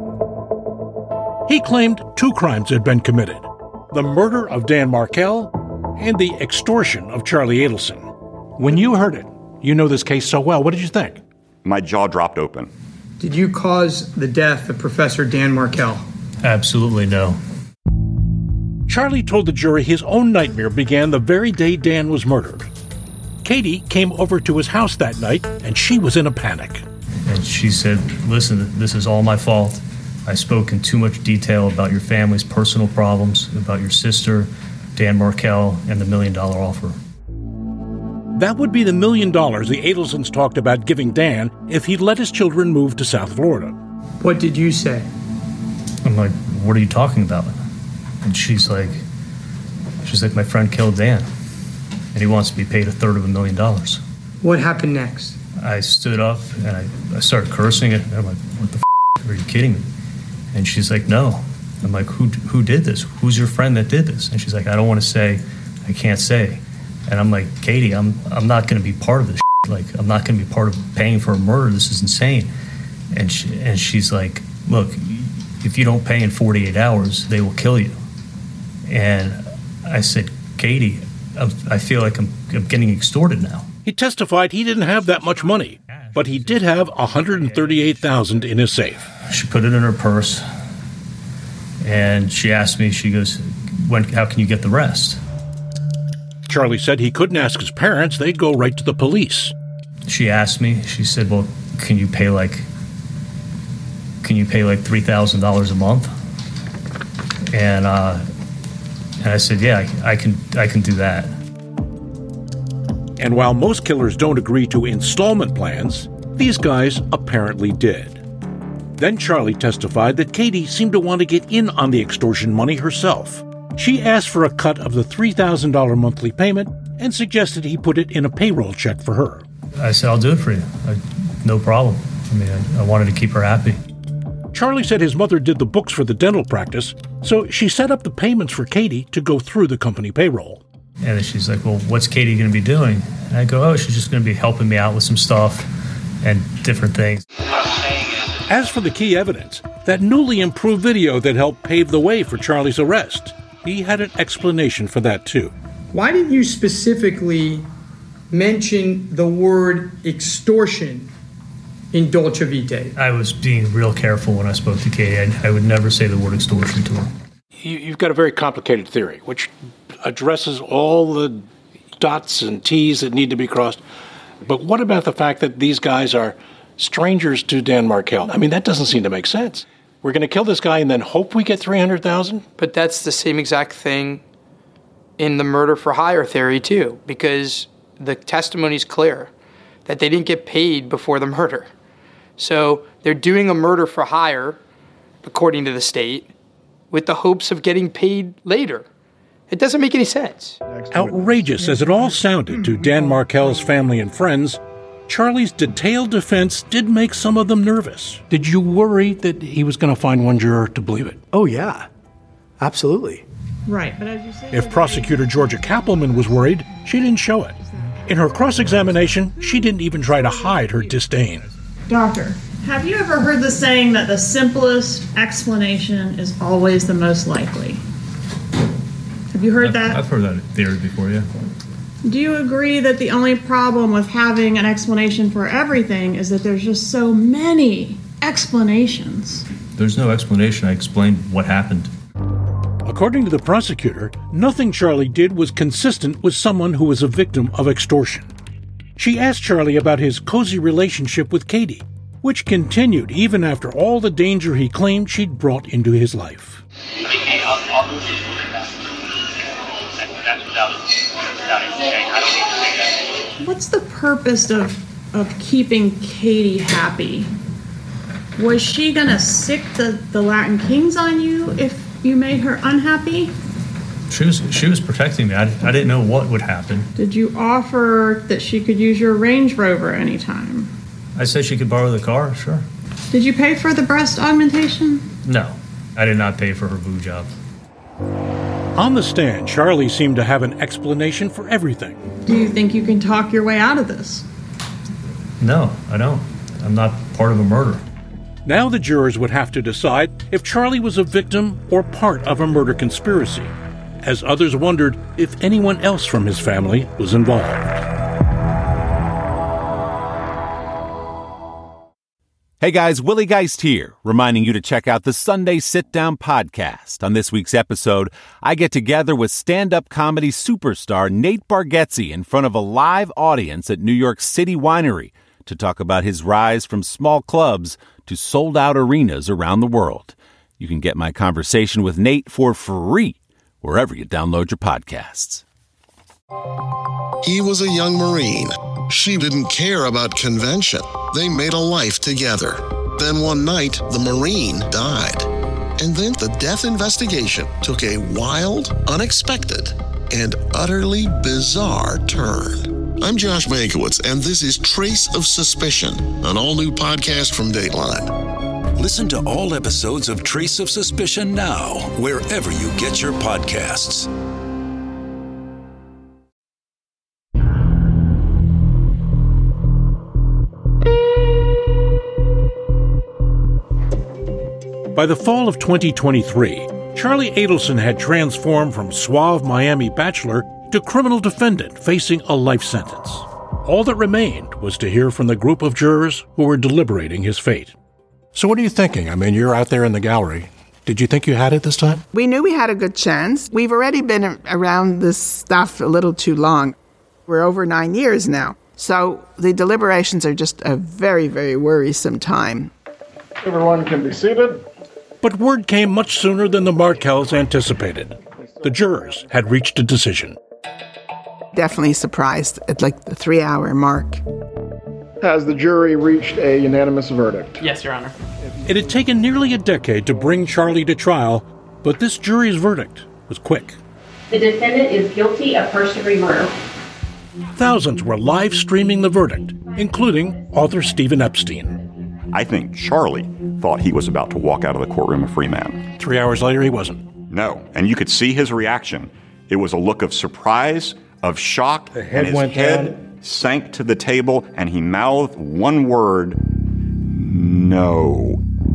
He claimed two crimes had been committed: the murder of Dan Markel and the extortion of Charlie Adelson. When you heard it, you know this case so well, what did you think? My jaw dropped open. Did you cause the death of Professor Dan Markel? Absolutely no. Charlie told the jury his own nightmare began the very day Dan was murdered. Katie came over to his house that night, and she was in a panic. And she said, listen, this is all my fault. I spoke in too much detail about your family's personal problems, about your sister, Dan Markel, and the million dollar offer. That would be the million dollars the Adelsons talked about giving Dan if he'd let his children move to South Florida. What did you say? I'm like, what are you talking about? And she's like, she's like, my friend killed Dan, and he wants to be paid a third of a million dollars. What happened next? I stood up and I, I started cursing it. And I'm like, what the f***? Are you kidding me? And she's like, no. I'm like, who who did this? Who's your friend that did this? And she's like, I don't want to say. I can't say. And I'm like, Katie, I'm I'm not going to be part of this shit. Like, I'm not going to be part of paying for a murder. This is insane. And she, and she's like, look, if you don't pay in forty-eight hours, they will kill you. And I said, Katie, I'm, I feel like I'm, I'm getting extorted now. He testified he didn't have that much money, but he did have one hundred thirty-eight thousand dollars in his safe. She put it in her purse, and she asked me, she goes, when, how can you get the rest? Charlie said he couldn't ask his parents. They'd go right to the police. She asked me, she said, well, can you pay like, can you pay like three thousand dollars a month? And, uh, and I said, yeah, I, I can, I can do that. And while most killers don't agree to installment plans, these guys apparently did. Then Charlie testified that Katie seemed to want to get in on the extortion money herself. She asked for a cut of the three thousand dollars monthly payment and suggested he put it in a payroll check for her. I said, I'll do it for you. I, no problem. I mean, I, I wanted to keep her happy. Charlie said his mother did the books for the dental practice, so she set up the payments for Katie to go through the company payroll. And then she's like, well, what's Katie going to be doing? And I go, oh, she's just going to be helping me out with some stuff and different things. As for the key evidence, that newly improved video that helped pave the way for Charlie's arrest, he had an explanation for that too. Why didn't you specifically mention the word extortion in Dolce Vitae? I was being real careful when I spoke to Katie. I, I would never say the word extortion to her. You, you've got a very complicated theory, which addresses all the dots and T's that need to be crossed. But what about the fact that these guys are strangers to Dan Markel? I mean, that doesn't seem to make sense. We're going to kill this guy and then hope we get three hundred thousand dollars? But that's the same exact thing in the murder for hire theory, too, because the testimony is clear that they didn't get paid before the murder. So they're doing a murder for hire, according to the state, with the hopes of getting paid later. It doesn't make any sense. Outrageous as it all sounded to Dan Markel's family and friends, Charlie's detailed defense did make some of them nervous. Did you worry that he was going to find one juror to believe it? Oh, yeah. Absolutely. Right, but as you say... If prosecutor Georgia Kappelman was worried, she didn't show it. In her cross-examination, she didn't even try to hide her disdain. Doctor, have you ever heard the saying that the simplest explanation is always the most likely? Have you heard I've, that? I've heard that theory before, yeah. Do you agree that the only problem with having an explanation for everything is that there's just so many explanations? There's no explanation. I explained what happened. According to the prosecutor, nothing Charlie did was consistent with someone who was a victim of extortion. She asked Charlie about his cozy relationship with Katie, which continued even after all the danger he claimed she'd brought into his life. what's the purpose of of keeping Katie happy? Was she gonna sick the, the Latin Kings on you if you made her unhappy? She was she was protecting me. I, I didn't know what would happen. Did you offer that she could use your Range Rover anytime? I said she could borrow the car, sure. Did you pay for the breast augmentation? No, I did not pay for her boob job. On the stand, Charlie seemed to have an explanation for everything. Do you think you can talk your way out of this? No, I don't. I'm not part of a murder. Now the jurors would have to decide if Charlie was a victim or part of a murder conspiracy, as others wondered if anyone else from his family was involved. Hey guys, Willie Geist here, reminding you to check out the Sunday Sit Down podcast. On this week's episode, I get together with stand-up comedy superstar Nate Bargatze in front of a live audience at New York City Winery to talk about his rise from small clubs to sold-out arenas around the world. You can get my conversation with Nate for free wherever you download your podcasts. He was a young Marine. She didn't care about convention. They made a life together. Then one night, the Marine died. And then the death investigation took a wild, unexpected, and utterly bizarre turn. I'm Josh Mankiewicz, and this is Trace of Suspicion, an all-new podcast from Dateline. Listen to all episodes of Trace of Suspicion now, wherever you get your podcasts. By the fall of twenty twenty-three, Charlie Adelson had transformed from suave Miami bachelor to criminal defendant facing a life sentence. All that remained was to hear from the group of jurors who were deliberating his fate. So what are you thinking? I mean, you're out there in the gallery. Did you think you had it this time? We knew we had a good chance. We've already been around this stuff a little too long. We're over nine years now. So the deliberations are just a very, very worrisome time. Everyone can be seated. But word came much sooner than the Markells anticipated. The jurors had reached a decision. Definitely surprised at like the three-hour mark. Has the jury reached a unanimous verdict? Yes, Your Honor. It had taken nearly a decade to bring Charlie to trial, but this jury's verdict was quick. The defendant is guilty of first-degree murder. Thousands were live streaming the verdict, including author Stephen Epstein. I think Charlie thought he was about to walk out of the courtroom a free man. Three hours later, he wasn't. No, and you could see his reaction. It was a look of surprise, of shock, the head and his went head down. sank to the table, and he mouthed one word, no.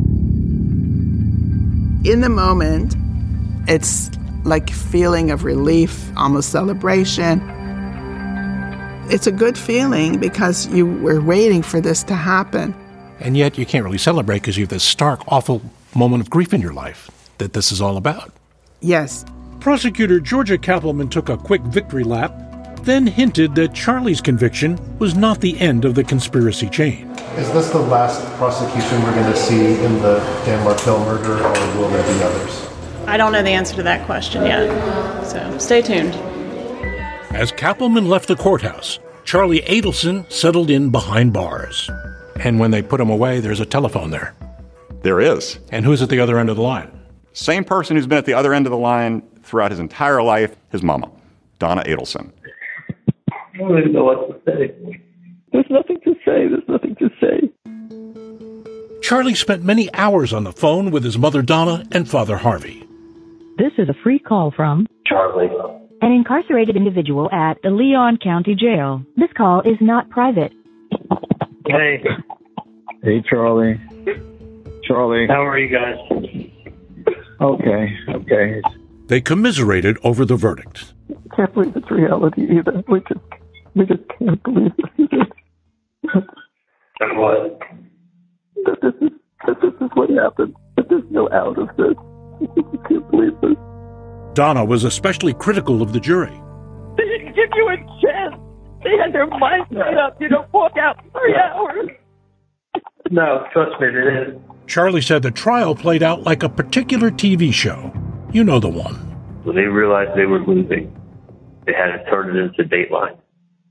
In the moment, it's like a feeling of relief, almost celebration. It's a good feeling because you were waiting for this to happen. And yet you can't really celebrate because you have this stark, awful moment of grief in your life that this is all about. Yes. Prosecutor Georgia Kappelman took a quick victory lap, then hinted that Charlie's conviction was not the end of the conspiracy chain. Is this the last prosecution we're going to see in the Dan Markel murder, or will there be others? I don't know the answer to that question yet, so stay tuned. As Kappelman left the courthouse, Charlie Adelson settled in behind bars. And when they put him away, there's a telephone there. There is. And who's at the other end of the line? Same person who's been at the other end of the line throughout his entire life, his mama, Donna Adelson. I don't even know what to say. There's nothing to say. There's nothing to say. Charlie spent many hours on the phone with his mother Donna and father Harvey. This is a free call from Charlie, an incarcerated individual at the Leon County Jail. This call is not private. Hey. Hey, Charlie. Charlie. How are you guys? Okay, okay. They commiserated over the verdict. I can't believe it's reality either. We just, we just can't believe it. And what? That this is, that this is what happened. That there's no out of this. I can't believe this. Donna was especially critical of the jury. They didn't give you a chance. They had their minds made up. You don't walk out three hours. No, trust me, they didn't. Charlie said the trial played out like a particular T V show. You know the one. When they realized they were losing, they had to turn it into Dateline.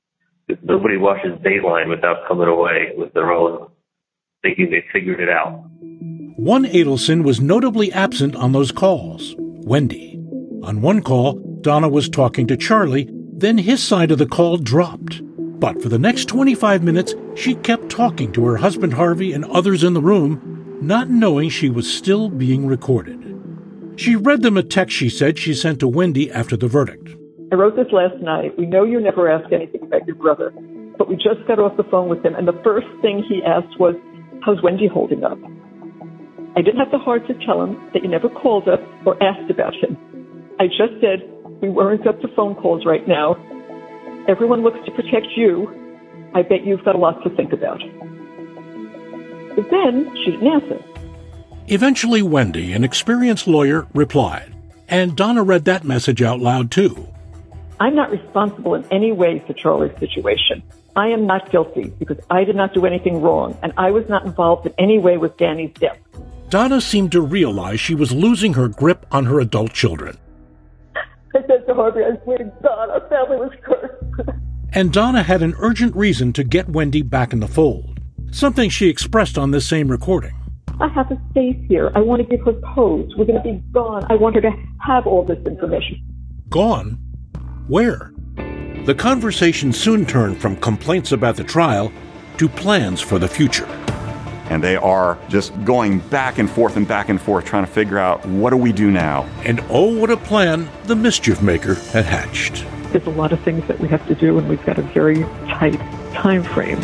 Nobody watches Dateline without coming away with their own, thinking they figured it out. One Adelson was notably absent on those calls, Wendy. On one call, Donna was talking to Charlie, then his side of the call dropped. But for the next twenty-five minutes, she kept talking to her husband Harvey and others in the room, not knowing she was still being recorded. She read them a text she said she sent to Wendy after the verdict. I wrote this last night. We know you never ask anything about your brother, but we just got off the phone with him, and the first thing he asked was, how's Wendy holding up? I didn't have the heart to tell him that you never called us or asked about him. I just said, we weren't up to phone calls right now. Everyone looks to protect you. I bet you've got a lot to think about. But then she didn't answer. Eventually, Wendy, an experienced lawyer, replied, and Donna read that message out loud, too. I'm not responsible in any way for Charlie's situation. I am not guilty because I did not do anything wrong, and I was not involved in any way with Danny's death. Donna seemed to realize she was losing her grip on her adult children. I said to Harvey, I swear to God, our family was cursed. And Donna had an urgent reason to get Wendy back in the fold, something she expressed on this same recording. I have a space here. I want to give her pose. We're going to be gone. I want her to have all this information. Gone? Where? The conversation soon turned from complaints about the trial to plans for the future. And they are just going back and forth and back and forth, trying to figure out, what do we do now? And oh, what a plan the mischief maker had hatched. There's a lot of things that we have to do, and we've got a very tight time frame.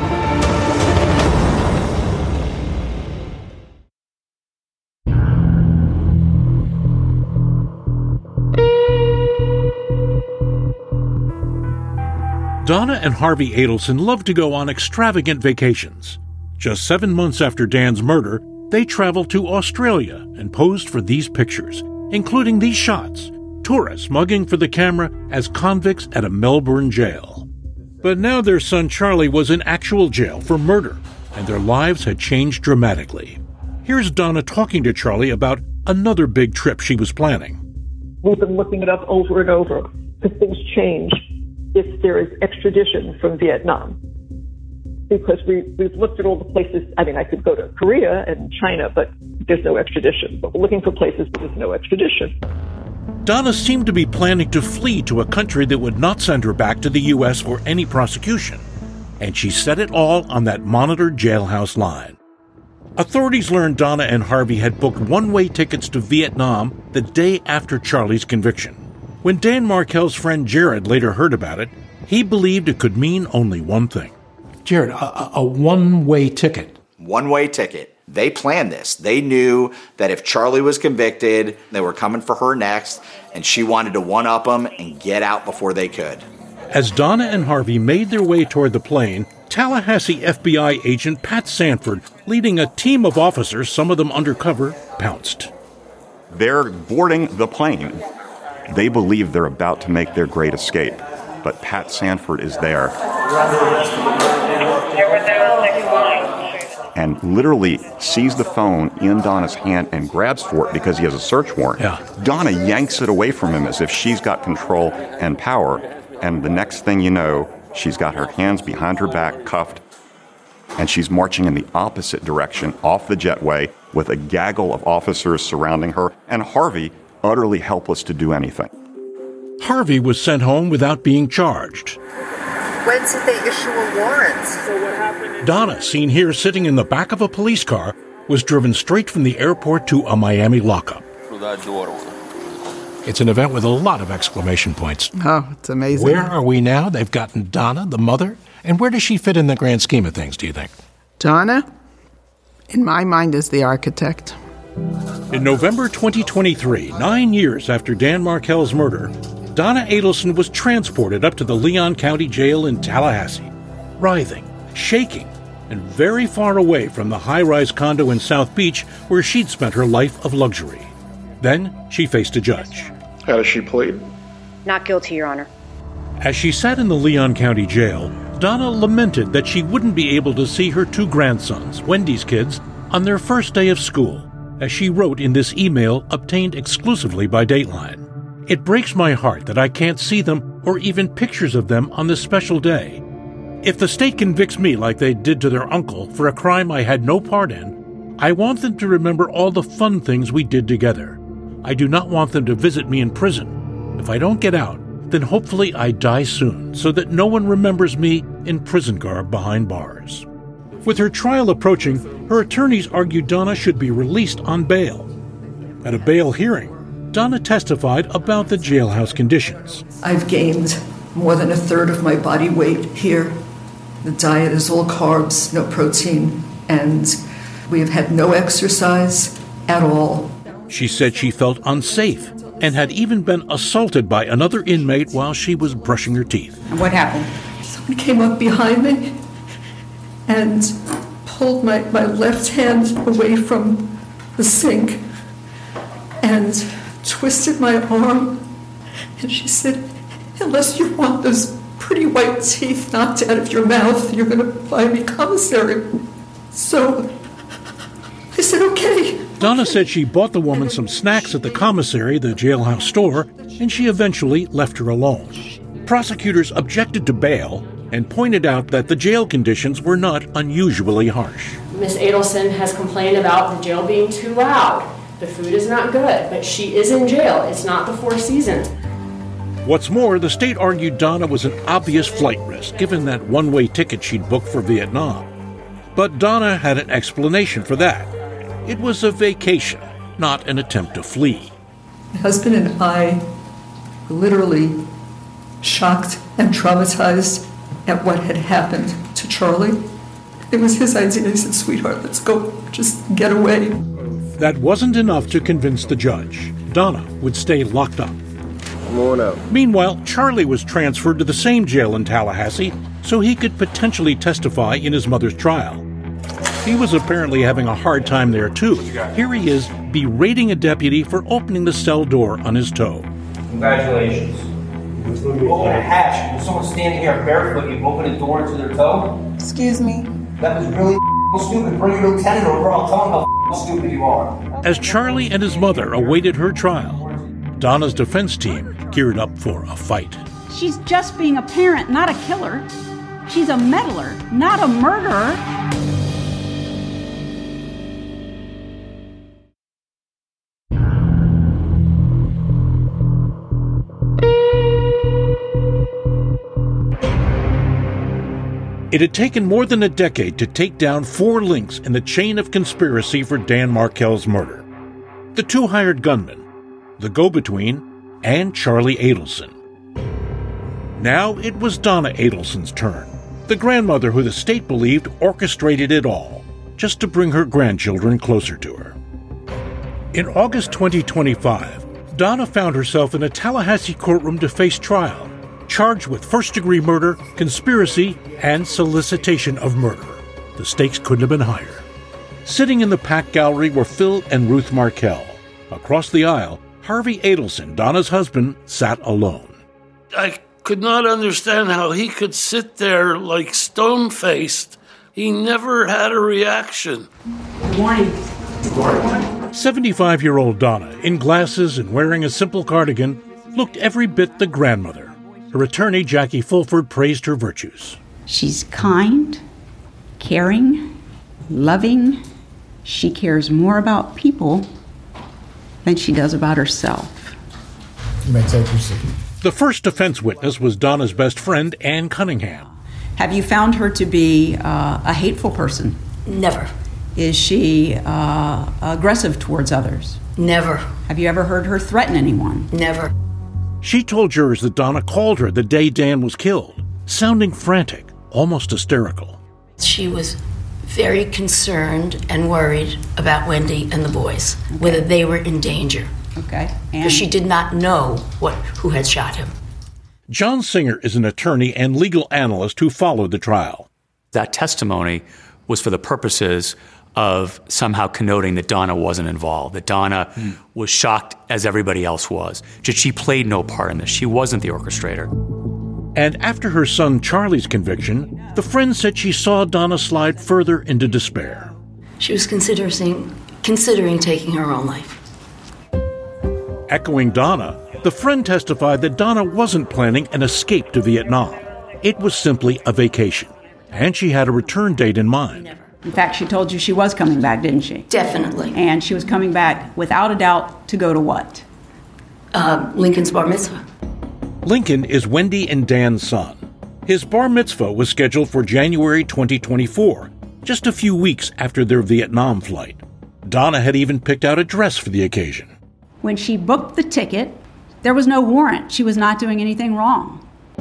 Donna and Harvey Adelson loved to go on extravagant vacations. Just seven months after Dan's murder, they traveled to Australia and posed for these pictures, including these shots, tourists mugging for the camera as convicts at a Melbourne jail. But now their son Charlie was in actual jail for murder, and their lives had changed dramatically. Here's Donna talking to Charlie about another big trip she was planning. We've been looking it up over and over, because things change if there is extradition from Vietnam. Because we, we've looked at all the places. I mean, I could go to Korea and China, but there's no extradition. But we're looking for places where there's no extradition. Donna seemed to be planning to flee to a country that would not send her back to the U S for any prosecution. And she set it all on that monitored jailhouse line. Authorities learned Donna and Harvey had booked one-way tickets to Vietnam the day after Charlie's conviction. When Dan Markel's friend Jared later heard about it, he believed it could mean only one thing. Jared, a, a one-way ticket. One-way ticket. They planned this. They knew that if Charlie was convicted, they were coming for her next, and she wanted to one-up them and get out before they could. As Donna and Harvey made their way toward the plane, Tallahassee F B I agent Pat Sanford, leading a team of officers, some of them undercover, pounced. They're boarding the plane. They believe they're about to make their great escape, but Pat Sanford is there. And literally sees the phone in Donna's hand and grabs for it because he has a search warrant. Yeah. Donna yanks it away from him as if she's got control and power, and the next thing you know, she's got her hands behind her back, cuffed, and she's marching in the opposite direction off the jetway with a gaggle of officers surrounding her, and Harvey utterly helpless to do anything. Harvey was sent home without being charged. When did they issue a warrant? So what happened? Donna, seen here sitting in the back of a police car, was driven straight from the airport to a Miami lockup. It's an event with a lot of exclamation points. Oh, it's amazing. Where are we now? They've gotten Donna, the mother. And where does she fit in the grand scheme of things, do you think? Donna, in my mind, is the architect. In November twenty twenty-three, nine years after Dan Markel's murder, Donna Adelson was transported up to the Leon County Jail in Tallahassee, writhing, shaking, and very far away from the high-rise condo in South Beach where she'd spent her life of luxury. Then she faced a judge. How does she plead? Not guilty, Your Honor. As she sat in the Leon County Jail, Donna lamented that she wouldn't be able to see her two grandsons, Wendy's kids, on their first day of school, as she wrote in this email obtained exclusively by Dateline. It breaks my heart that I can't see them or even pictures of them on this special day, If the state convicts me like they did to their uncle for a crime I had no part in, I want them to remember all the fun things we did together. I do not want them to visit me in prison. If I don't get out, then hopefully I die soon so that no one remembers me in prison garb behind bars. With her trial approaching, her attorneys argued Donna should be released on bail. At a bail hearing, Donna testified about the jailhouse conditions. I've gained more than a third of my body weight here. The diet is all carbs, no protein, and we have had no exercise at all. She said she felt unsafe and had even been assaulted by another inmate while she was brushing her teeth. And what happened? Someone came up behind me and pulled my, my left hand away from the sink and twisted my arm. And she said, unless you want those pretty white teeth knocked out of your mouth, you're going to find me commissary. So I said, okay. Donna said she bought the woman some snacks at the commissary, the jailhouse store, and she eventually left her alone. Prosecutors objected to bail and pointed out that the jail conditions were not unusually harsh. Miss Adelson has complained about the jail being too loud. The food is not good, but she is in jail. It's not the Four Seasons. What's more, the state argued Donna was an obvious flight risk, given that one-way ticket she'd booked for Vietnam. But Donna had an explanation for that. It was a vacation, not an attempt to flee. My husband and I were literally shocked and traumatized at what had happened to Charlie. It was his idea. He said, sweetheart, let's go, just get away. That wasn't enough to convince the judge. Donna would stay locked up. Come on out. Meanwhile, Charlie was transferred to the same jail in Tallahassee so he could potentially testify in his mother's trial. He was apparently having a hard time there, too. Here he is berating a deputy for opening the cell door on his toe. Congratulations. You open a hatch. There's someone standing here barefoot. You open a door into their toe? Excuse me? That was really stupid. Bring your lieutenant over. I'll tell him how stupid you are. As Charlie and his mother awaited her trial, Donna's defense team geared up for a fight. She's just being a parent, not a killer. She's a meddler, not a murderer. It had taken more than a decade to take down four links in the chain of conspiracy for Dan Markel's murder. The two hired gunmen, the go-between, and Charlie Adelson. Now it was Donna Adelson's turn, the grandmother who the state believed orchestrated it all, just to bring her grandchildren closer to her. In August twenty twenty-five, Donna found herself in a Tallahassee courtroom to face trial, charged with first-degree murder, conspiracy, and solicitation of murder. The stakes couldn't have been higher. Sitting in the packed gallery were Phil and Ruth Markel. Across the aisle, Harvey Adelson, Donna's husband, sat alone. I could not understand how he could sit there like stone-faced. He never had a reaction. Good morning. Good morning. seventy-five-year-old Donna, in glasses and wearing a simple cardigan, looked every bit the grandmother. Her attorney, Jackie Fulford, praised her virtues. She's kind, caring, loving. She cares more about people than she does about herself. You may take your seat. The first defense witness was Donna's best friend, Ann Cunningham. Have you found her to be uh, a hateful person? Never. Is she uh, aggressive towards others? Never. Have you ever heard her threaten anyone? Never. She told jurors that Donna called her the day Dan was killed, sounding frantic, almost hysterical. She was very concerned and worried about Wendy and the boys, okay. Whether they were in danger. Okay. Because she did not know what who had shot him. John Singer is an attorney and legal analyst who followed the trial. That testimony was for the purposes of somehow connoting that Donna wasn't involved, that Donna mm. was shocked as everybody else was. That she played no part in this. She wasn't the orchestrator. And after her son Charlie's conviction, the friend said she saw Donna slide further into despair. She was considering, considering taking her own life. Echoing Donna, the friend testified that Donna wasn't planning an escape to Vietnam. It was simply a vacation. and she had a return date in mind. In fact, she told you she was coming back, didn't she? Definitely. And she was coming back, without a doubt, to go to what? Uh, Lincoln's bar mitzvah. Lincoln is Wendy and Dan's son. His bar mitzvah was scheduled for January twenty twenty-four, just a few weeks after their Vietnam flight. Donna had even picked out a dress for the occasion. When she booked the ticket, there was no warrant. She was not doing anything wrong.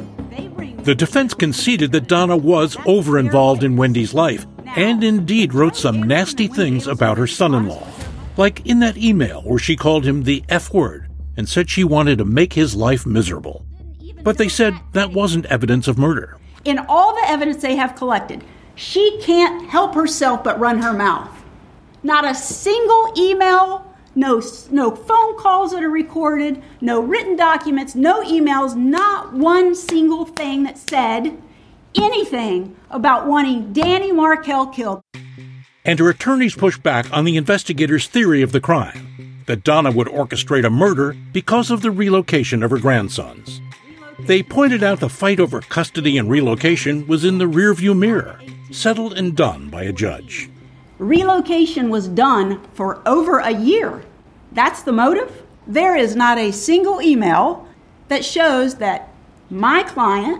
The defense conceded that Donna was over-involved in Wendy's life and indeed wrote some nasty things about her son-in-law, like in that email where she called him the F word and said she wanted to make his life miserable. But they said that wasn't evidence of murder. In all the evidence they have collected, she can't help herself but run her mouth. Not a single email, no, no phone calls that are recorded, no written documents, no emails, not one single thing that said anything about wanting Danny Markel killed. And her attorneys pushed back on the investigators' theory of the crime, that Donna would orchestrate a murder because of the relocation of her grandsons. They pointed out the fight over custody and relocation was in the rearview mirror, settled and done by a judge. Relocation was done for over a year. That's the motive? There is not a single email that shows that my client,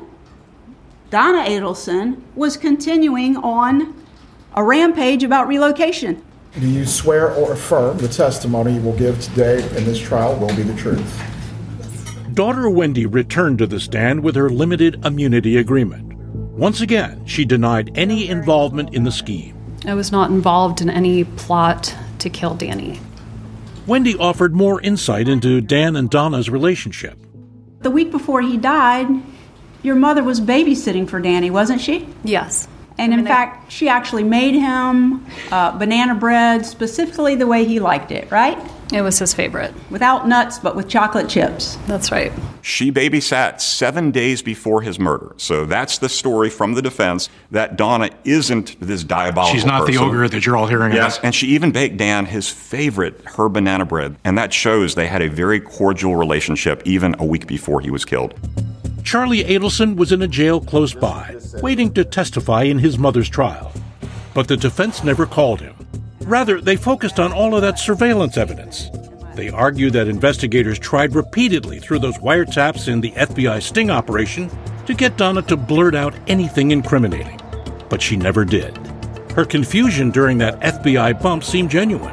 Donna Adelson, was continuing on a rampage about relocation. Do you swear or affirm the testimony you will give today in this trial will be the truth? Daughter Wendy returned to the stand with her limited immunity agreement. Once again, she denied any involvement in the scheme. I was not involved in any plot to kill Danny. Wendy offered more insight into Dan and Donna's relationship. The week before he died, your mother was babysitting for Danny, wasn't she? Yes. And in fact, she actually made him uh, banana bread specifically the way he liked it, right? It was his favorite. Without nuts, but with chocolate chips. That's right. She babysat seven days before his murder. So that's the story from the defense, that Donna isn't this diabolical She's not person. the ogre that you're all hearing Yes, about. and she even baked Dan his favorite, her banana bread. And that shows they had a very cordial relationship even a week before he was killed. Charlie Adelson was in a jail close by, waiting to testify in his mother's trial. But the defense never called him. Rather, they focused on all of that surveillance evidence. They argued that investigators tried repeatedly through those wiretaps in the F B I sting operation to get Donna to blurt out anything incriminating. But she never did. Her confusion during that F B I bump seemed genuine.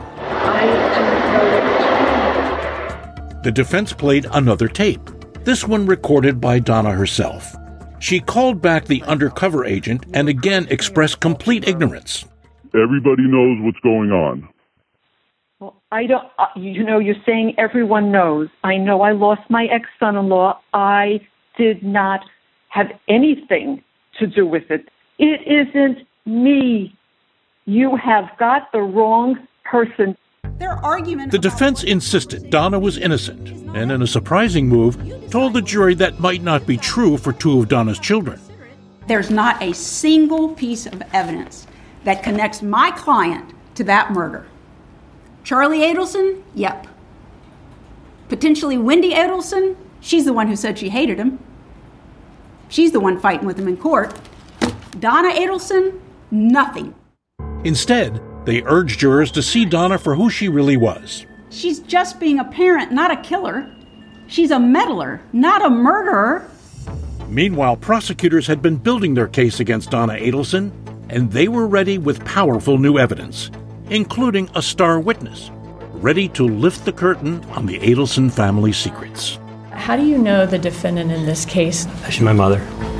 The defense played another tape, this one recorded by Donna herself. She called back the undercover agent and again expressed complete ignorance. Everybody knows what's going on. Well, I don't, uh, you know, you're saying everyone knows. I know I lost my ex-son-in-law. I did not have anything to do with it. It isn't me. You have got the wrong person. Their argument. The defense insisted Donna was innocent, and in a surprising move, told the jury that might not be true for two of Donna's children. There's not a single piece of evidence that connects my client to that murder. Charlie Adelson? Yep. Potentially Wendy Adelson? She's the one who said she hated him. She's the one fighting with him in court. Donna Adelson? Nothing. Instead, they urged jurors to see Donna for who she really was. She's just being a parent, not a killer. She's a meddler, not a murderer. Meanwhile, prosecutors had been building their case against Donna Adelson, and they were ready with powerful new evidence, including a star witness, ready to lift the curtain on the Adelson family secrets. How do you know the defendant in this case? She's my mother.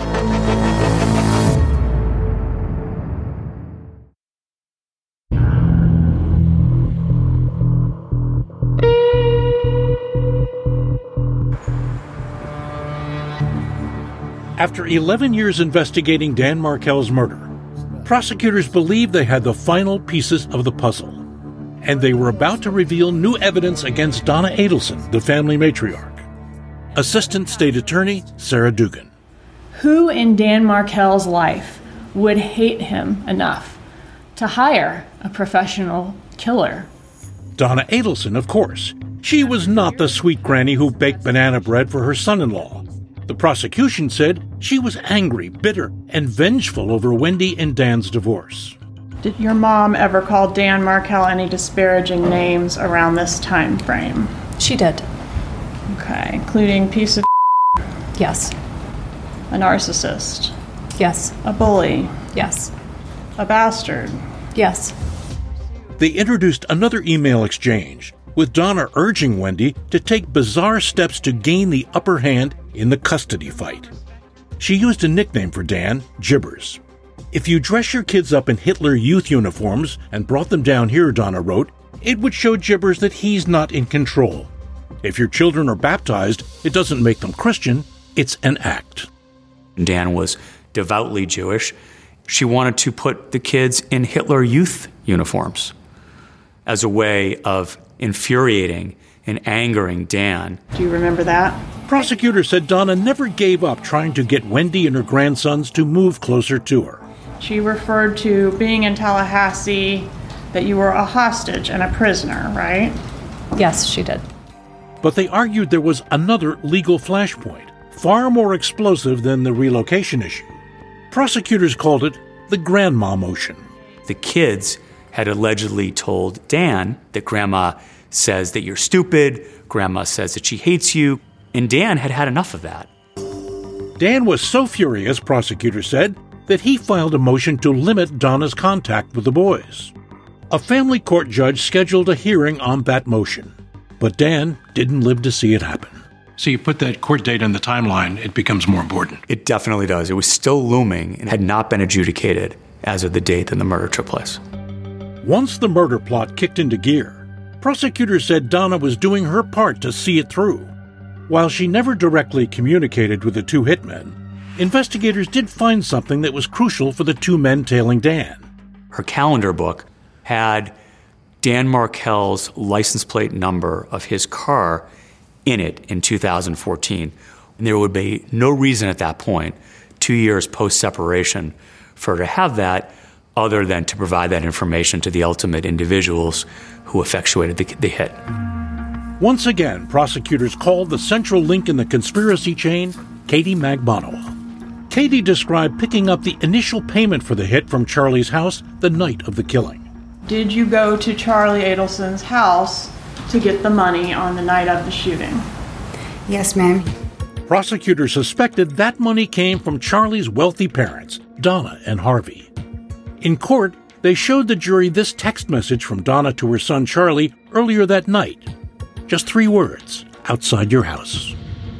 After eleven years investigating Dan Markel's murder, prosecutors believed they had the final pieces of the puzzle, and they were about to reveal new evidence against Donna Adelson, the family matriarch. Assistant State Attorney Sarah Dugan. Who in Dan Markel's life would hate him enough to hire a professional killer? Donna Adelson, of course. She was not the sweet granny who baked banana bread for her son-in-law. The prosecution said she was angry, bitter, and vengeful over Wendy and Dan's divorce. Did your mom ever call Dan Markel any disparaging names around this time frame? She did. Okay, including piece of Yes. A narcissist? Yes. A bully? Yes. A bastard? Yes. They introduced another email exchange, with Donna urging Wendy to take bizarre steps to gain the upper hand in the custody fight. She used a nickname for Dan, Jibbers. If you dress your kids up in Hitler Youth uniforms and brought them down here, Donna wrote, it would show Jibbers that he's not in control. If your children are baptized, it doesn't make them Christian, it's an act. Dan was devoutly Jewish. She wanted to put the kids in Hitler Youth uniforms as a way of infuriating and angering Dan. Do you remember that? Prosecutors said Donna never gave up trying to get Wendy and her grandsons to move closer to her. She referred to being in Tallahassee, that you were a hostage and a prisoner, right? Yes, she did. But they argued there was another legal flashpoint, far more explosive than the relocation issue. Prosecutors called it the grandma motion. The kids had allegedly told Dan that Grandma says that you're stupid, Grandma says that she hates you, and Dan had had enough of that. Dan was so furious, prosecutors said, that he filed a motion to limit Donna's contact with the boys. A family court judge scheduled a hearing on that motion, but Dan didn't live to see it happen. So you put that court date on the timeline, it becomes more important. It definitely does. It was still looming and had not been adjudicated as of the date that the murder took place. Once the murder plot kicked into gear, prosecutors said Donna was doing her part to see it through. While she never directly communicated with the two hitmen, investigators did find something that was crucial for the two men tailing Dan. Her calendar book had Dan Markel's license plate number of his car in it in two thousand fourteen. And there would be no reason at that point, two years post-separation, for her to have that other than to provide that information to the ultimate individuals who effectuated the, the hit. Once again, prosecutors called the central link in the conspiracy chain Katie Magbanua. Katie described picking up the initial payment for the hit from Charlie's house the night of the killing. Did you go to Charlie Adelson's house to get the money on the night of the shooting? Yes, ma'am. Prosecutors suspected that money came from Charlie's wealthy parents, Donna and Harvey. In court, they showed the jury this text message from Donna to her son Charlie earlier that night. Just three words, outside your house.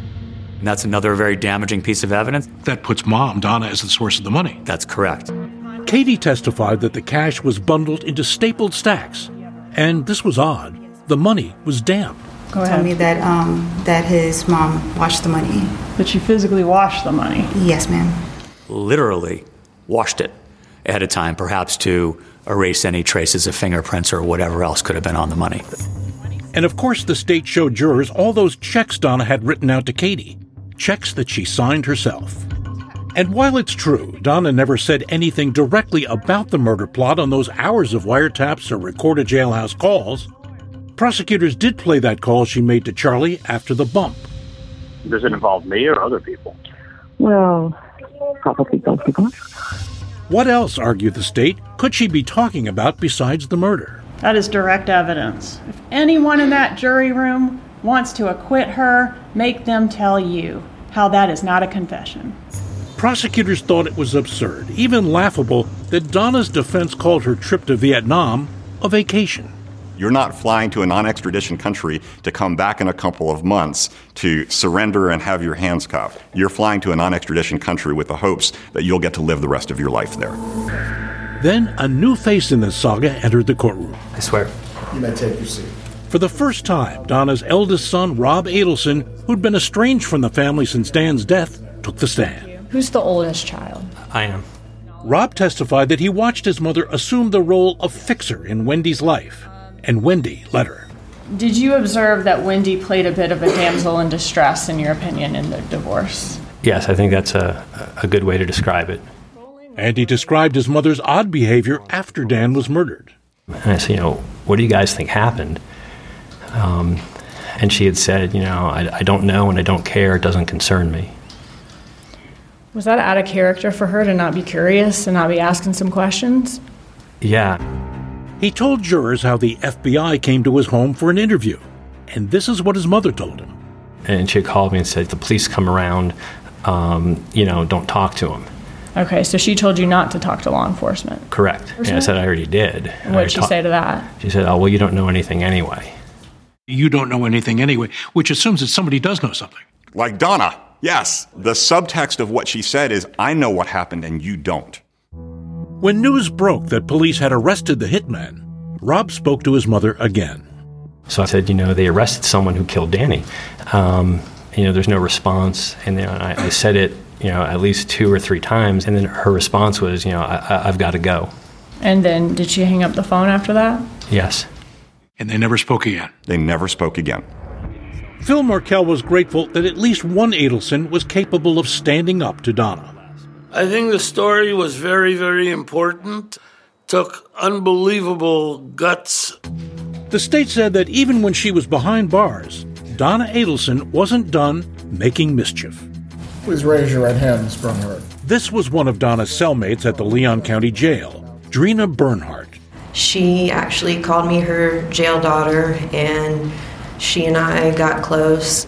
And that's another very damaging piece of evidence. That puts Mom, Donna, as the source of the money. That's correct. Katie testified that the cash was bundled into stapled stacks. And this was odd. The money was damp. Go ahead. Told me that um, that his mom washed the money. That she physically washed the money? Yes, ma'am. Literally washed it ahead of time, perhaps to erase any traces of fingerprints or whatever else could have been on the money. And of course, the state showed jurors all those checks Donna had written out to Katie, checks that she signed herself. And while it's true, Donna never said anything directly about the murder plot on those hours of wiretaps or recorded jailhouse calls, prosecutors did play that call she made to Charlie after the bump. Does it involve me or other people? Well, probably both people. What else, argued the state, could she be talking about besides the murder? That is direct evidence. If anyone in that jury room wants to acquit her, make them tell you how that is not a confession. Prosecutors thought it was absurd, even laughable, that Donna's defense called her trip to Vietnam a vacation. You're not flying to a non-extradition country to come back in a couple of months to surrender and have your hands cuffed. You're flying to a non-extradition country with the hopes that you'll get to live the rest of your life there. Then a new face in this saga entered the courtroom. I swear. You may take your seat. For the first time, Donna's eldest son, Rob Adelson, who'd been estranged from the family since Dan's death, took the stand. Who's the oldest child? I am. Rob testified that he watched his mother assume the role of fixer in Wendy's life, and Wendy let her. Did you observe that Wendy played a bit of a damsel in distress, in your opinion, in the divorce? Yes, I think that's a, a good way to describe it. And he described his mother's odd behavior after Dan was murdered. And I said, you know, what do you guys think happened? Um, and she had said, you know, I, I don't know and I don't care. It doesn't concern me. Was that out of character for her to not be curious and not be asking some questions? Yeah. He told jurors how the F B I came to his home for an interview, and this is what his mother told him. And she called me and said, the police come around, um, you know, don't talk to them. Okay, so she told you not to talk to law enforcement. Correct. And I said I already did. And what did she ta- say to that? She said, oh, well, you don't know anything anyway. You don't know anything anyway, which assumes that somebody does know something. Like Donna, yes. The subtext of what she said is, I know what happened and you don't. When news broke that police had arrested the hitman, Rob spoke to his mother again. So I said, you know, they arrested someone who killed Danny. Um, you know, there's no response. And then I, I said it, you know, at least two or three times. And then her response was, you know, I, I, I've got to go. And then did she hang up the phone after that? Yes. And they never spoke again. They never spoke again. Phil Markel was grateful that at least one Adelson was capable of standing up to Donna. I think the story was very, very important. Took unbelievable guts. The state said that even when she was behind bars, Donna Adelson wasn't done making mischief. Please raise your right hand, Miz Bernhardt. This was one of Donna's cellmates at the Leon County Jail, Drina Bernhardt. She actually called me her jail daughter, and she and I got close.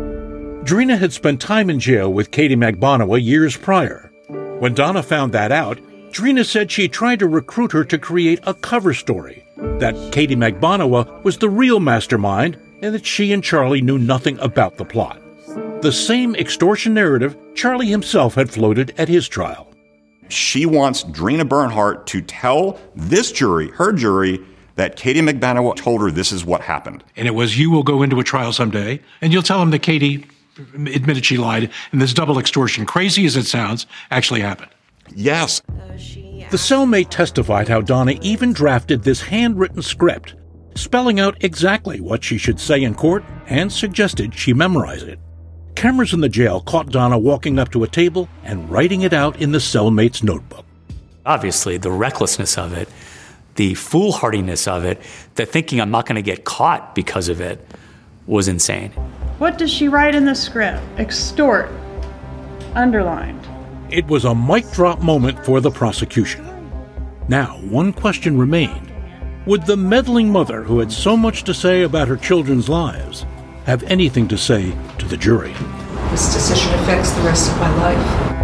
Drina had spent time in jail with Katie Magbanua years prior. When Donna found that out, Drina said she tried to recruit her to create a cover story, that Katie Magbanua was the real mastermind and that she and Charlie knew nothing about the plot. The same extortion narrative Charlie himself had floated at his trial. She wants Drina Bernhardt to tell this jury, her jury, that Katie Magbanua told her this is what happened. And it was, you will go into a trial someday, and you'll tell them that Katie admitted she lied, and this double extortion, crazy as it sounds, actually happened. Yes. The cellmate testified how Donna even drafted this handwritten script, spelling out exactly what she should say in court, and suggested she memorize it. Cameras in the jail caught Donna walking up to a table and writing it out in the cellmate's notebook. Obviously, the recklessness of it, the foolhardiness of it, the thinking I'm not going to get caught because of it was insane. What does she write in the script? Extort. Underlined. It was a mic drop moment for the prosecution. Now, one question remained. Would the meddling mother who had so much to say about her children's lives have anything to say to the jury? This decision affects the rest of my life.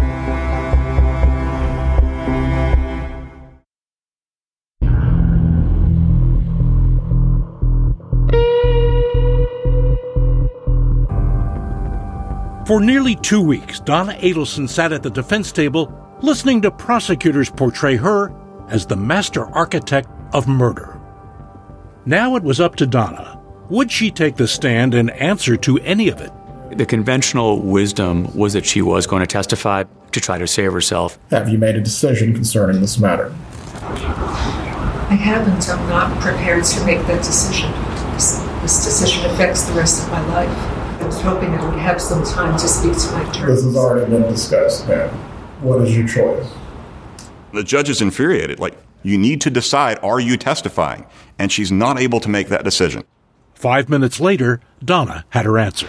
For nearly two weeks, Donna Adelson sat at the defense table listening to prosecutors portray her as the master architect of murder. Now it was up to Donna. Would she take the stand and answer to any of it? The conventional wisdom was that she was going to testify to try to save herself. Have you made a decision concerning this matter? I haven't. I'm not prepared to make that decision. This, this decision affects the rest of my life. I was hoping I would have some time to speak to my attorney. This has already been discussed, ma'am. What is your choice? The judge is infuriated. Like, you need to decide, are you testifying? And she's not able to make that decision. Five minutes later, Donna had her answer.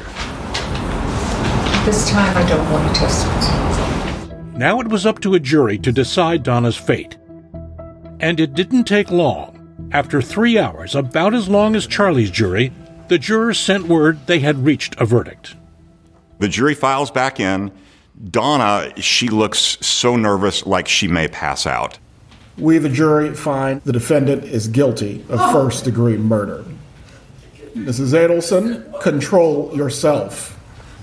This time I don't want to testify. Now it was up to a jury to decide Donna's fate. And it didn't take long. After three hours, about as long as Charlie's jury, the jurors sent word they had reached a verdict. The jury files back in. Donna, she looks so nervous, like she may pass out. We, the jury, find the defendant is guilty of first-degree murder. Missus Adelson, control yourself.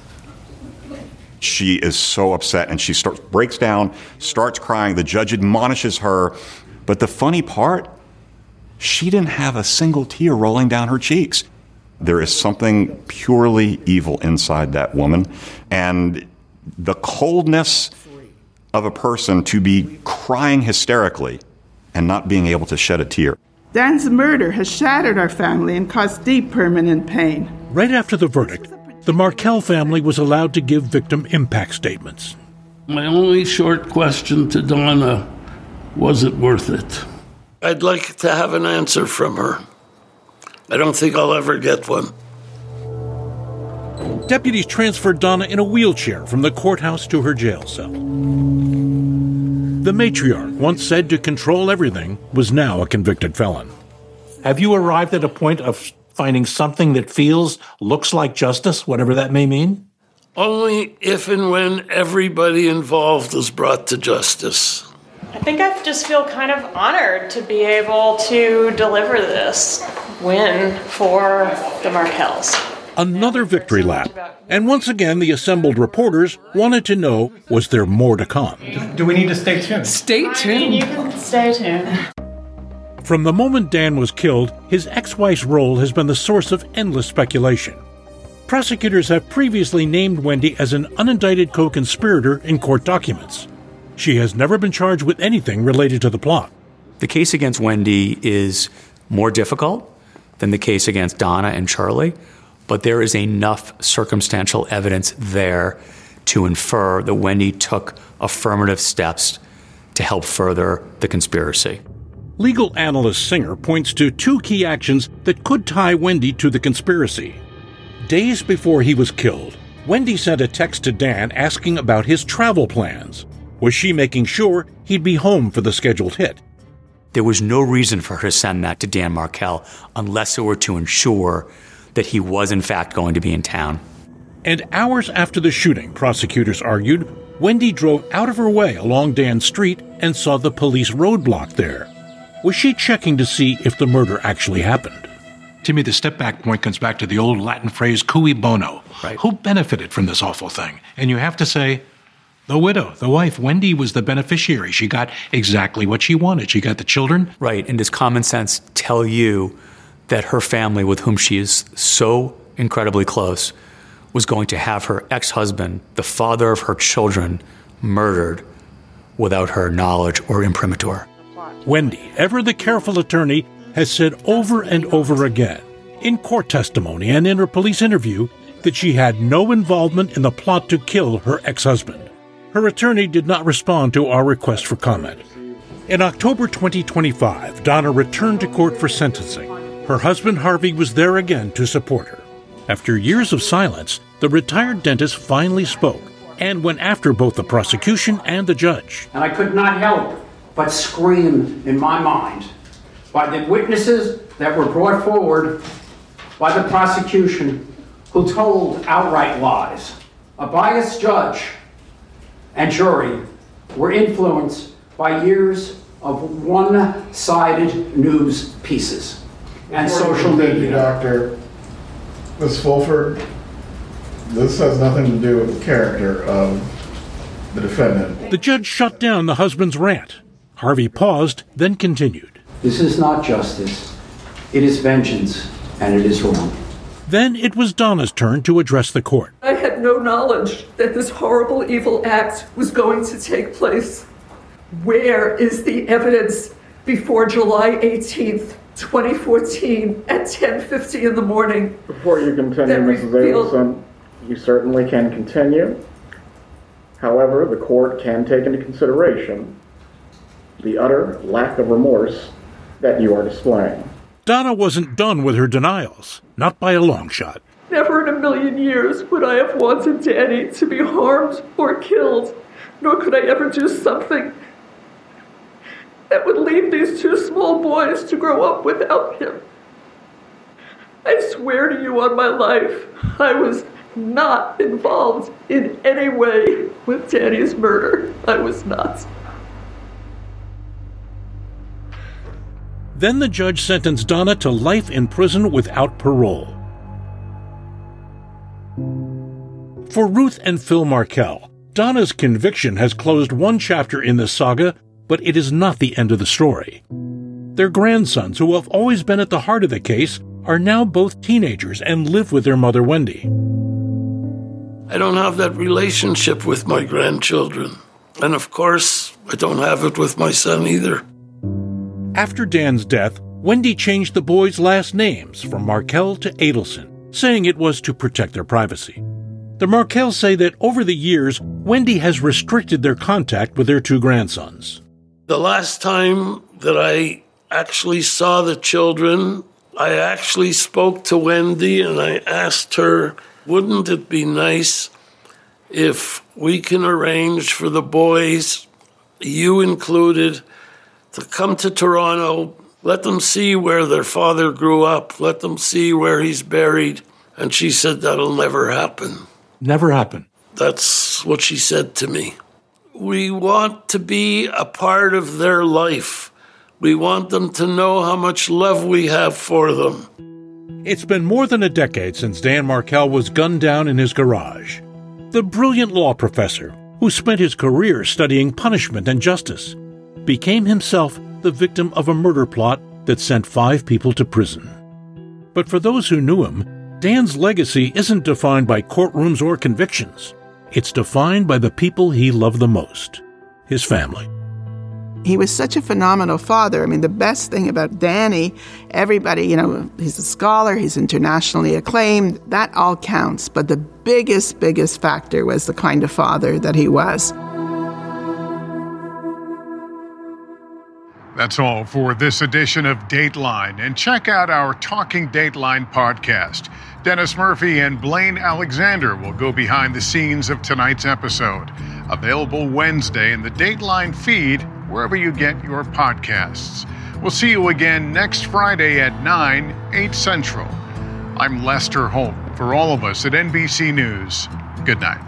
She is so upset, and she starts breaks down, starts crying. The judge admonishes her. But the funny part, she didn't have a single tear rolling down her cheeks. There is something purely evil inside that woman. And the coldness of a person to be crying hysterically and not being able to shed a tear. Dan's murder has shattered our family and caused deep permanent pain. Right after the verdict, the Markel family was allowed to give victim impact statements. My only short question to Donna, was it worth it? I'd like to have an answer from her. I don't think I'll ever get one. Deputies transferred Donna in a wheelchair from the courthouse to her jail cell. The matriarch, once said to control everything, was now a convicted felon. Have you arrived at a point of finding something that feels, looks like justice, whatever that may mean? Only if and when everybody involved is brought to justice. I think I just feel kind of honored to be able to deliver this win for the Markells. Another victory lap. And once again, the assembled reporters wanted to know, was there more to come? Do we need to stay tuned? Stay tuned. I mean, you can stay tuned. From the moment Dan was killed, his ex-wife's role has been the source of endless speculation. Prosecutors have previously named Wendy as an unindicted co-conspirator in court documents. She has never been charged with anything related to the plot. The case against Wendy is more difficult than the case against Donna and Charlie, but there is enough circumstantial evidence there to infer that Wendy took affirmative steps to help further the conspiracy. Legal analyst Singer points to two key actions that could tie Wendy to the conspiracy. Days before he was killed, Wendy sent a text to Dan asking about his travel plans. Was she making sure he'd be home for the scheduled hit? There was no reason for her to send that to Dan Markel unless it were to ensure that he was in fact going to be in town. And hours after the shooting, prosecutors argued, Wendy drove out of her way along Dan Street and saw the police roadblock there. Was she checking to see if the murder actually happened? To me, the step-back point comes back to the old Latin phrase, cui bono. Right. Who benefited from this awful thing? And you have to say, the widow, the wife. Wendy was the beneficiary. She got exactly what she wanted. She got the children. Right, and does common sense tell you that her family, with whom she is so incredibly close, was going to have her ex-husband, the father of her children, murdered without her knowledge or imprimatur? Wendy, ever the careful attorney, has said over and over again, in court testimony and in her police interview, that she had no involvement in the plot to kill her ex-husband. Her attorney did not respond to our request for comment. In October twenty twenty-five, Donna returned to court for sentencing. Her husband Harvey was there again to support her. After years of silence, the retired dentist finally spoke and went after both the prosecution and the judge. And I could not help but scream in my mind by the witnesses that were brought forward by the prosecution who told outright lies. A biased judge and jury were influenced by years of one-sided news pieces and social media. Doctor, Miz Fulford, this has nothing to do with the character of the defendant. The judge shut down the husband's rant. Harvey paused, then continued. This is not justice. It is vengeance, and it is wrong. Then it was Donna's turn to address the court. I had no knowledge that this horrible, evil act was going to take place. Where is the evidence before July eighteenth, twenty fourteen, at ten fifty in the morning? Before you continue, that Missus revealed- Abelson, you certainly can continue. However, the court can take into consideration the utter lack of remorse that you are displaying. Donna wasn't done with her denials, not by a long shot. Never in a million years would I have wanted Danny to be harmed or killed, nor could I ever do something that would leave these two small boys to grow up without him. I swear to you on my life, I was not involved in any way with Danny's murder. I was not. Then the judge sentenced Donna to life in prison without parole. For Ruth and Phil Markel, Donna's conviction has closed one chapter in this saga, but it is not the end of the story. Their grandsons, who have always been at the heart of the case, are now both teenagers and live with their mother, Wendy. I don't have that relationship with my grandchildren. And of course, I don't have it with my son either. After Dan's death, Wendy changed the boys' last names from Markel to Adelson, saying it was to protect their privacy. The Markels say that over the years, Wendy has restricted their contact with their two grandsons. The last time that I actually saw the children, I actually spoke to Wendy and I asked her Wouldn't it be nice if we can arrange for the boys, you included, to come to Toronto, let them see where their father grew up, let them see where he's buried? And she said, that'll never happen. Never happen. That's what she said to me. We want to be a part of their life. We want them to know how much love we have for them. It's been more than a decade since Dan Markel was gunned down in his garage. The brilliant law professor, who spent his career studying punishment and justice, became himself the victim of a murder plot that sent five people to prison. But for those who knew him, Dan's legacy isn't defined by courtrooms or convictions. It's defined by the people he loved the most, his family. He was such a phenomenal father. I mean, the best thing about Danny, everybody, you know, he's a scholar, he's internationally acclaimed, that all counts. But the biggest, biggest factor was the kind of father that he was. That's all for this edition of Dateline. And check out our Talking Dateline podcast. Dennis Murphy and Blaine Alexander will go behind the scenes of tonight's episode. Available Wednesday in the Dateline feed, wherever you get your podcasts. We'll see you again next Friday at nine, eight Central. I'm Lester Holt. For all of us at N B C News, good night.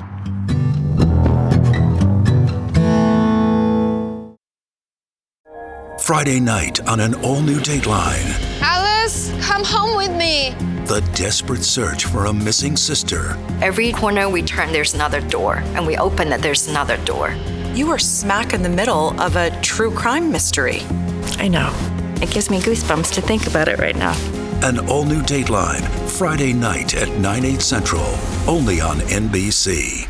Friday night on an all-new Dateline. Alice, come home with me. The desperate search for a missing sister. Every corner we turn, there's another door, and we open it, there's another door. You are smack in the middle of a true crime mystery. I know. It gives me goosebumps to think about it right now. An all-new Dateline, Friday night at nine, eight Central, only on N B C.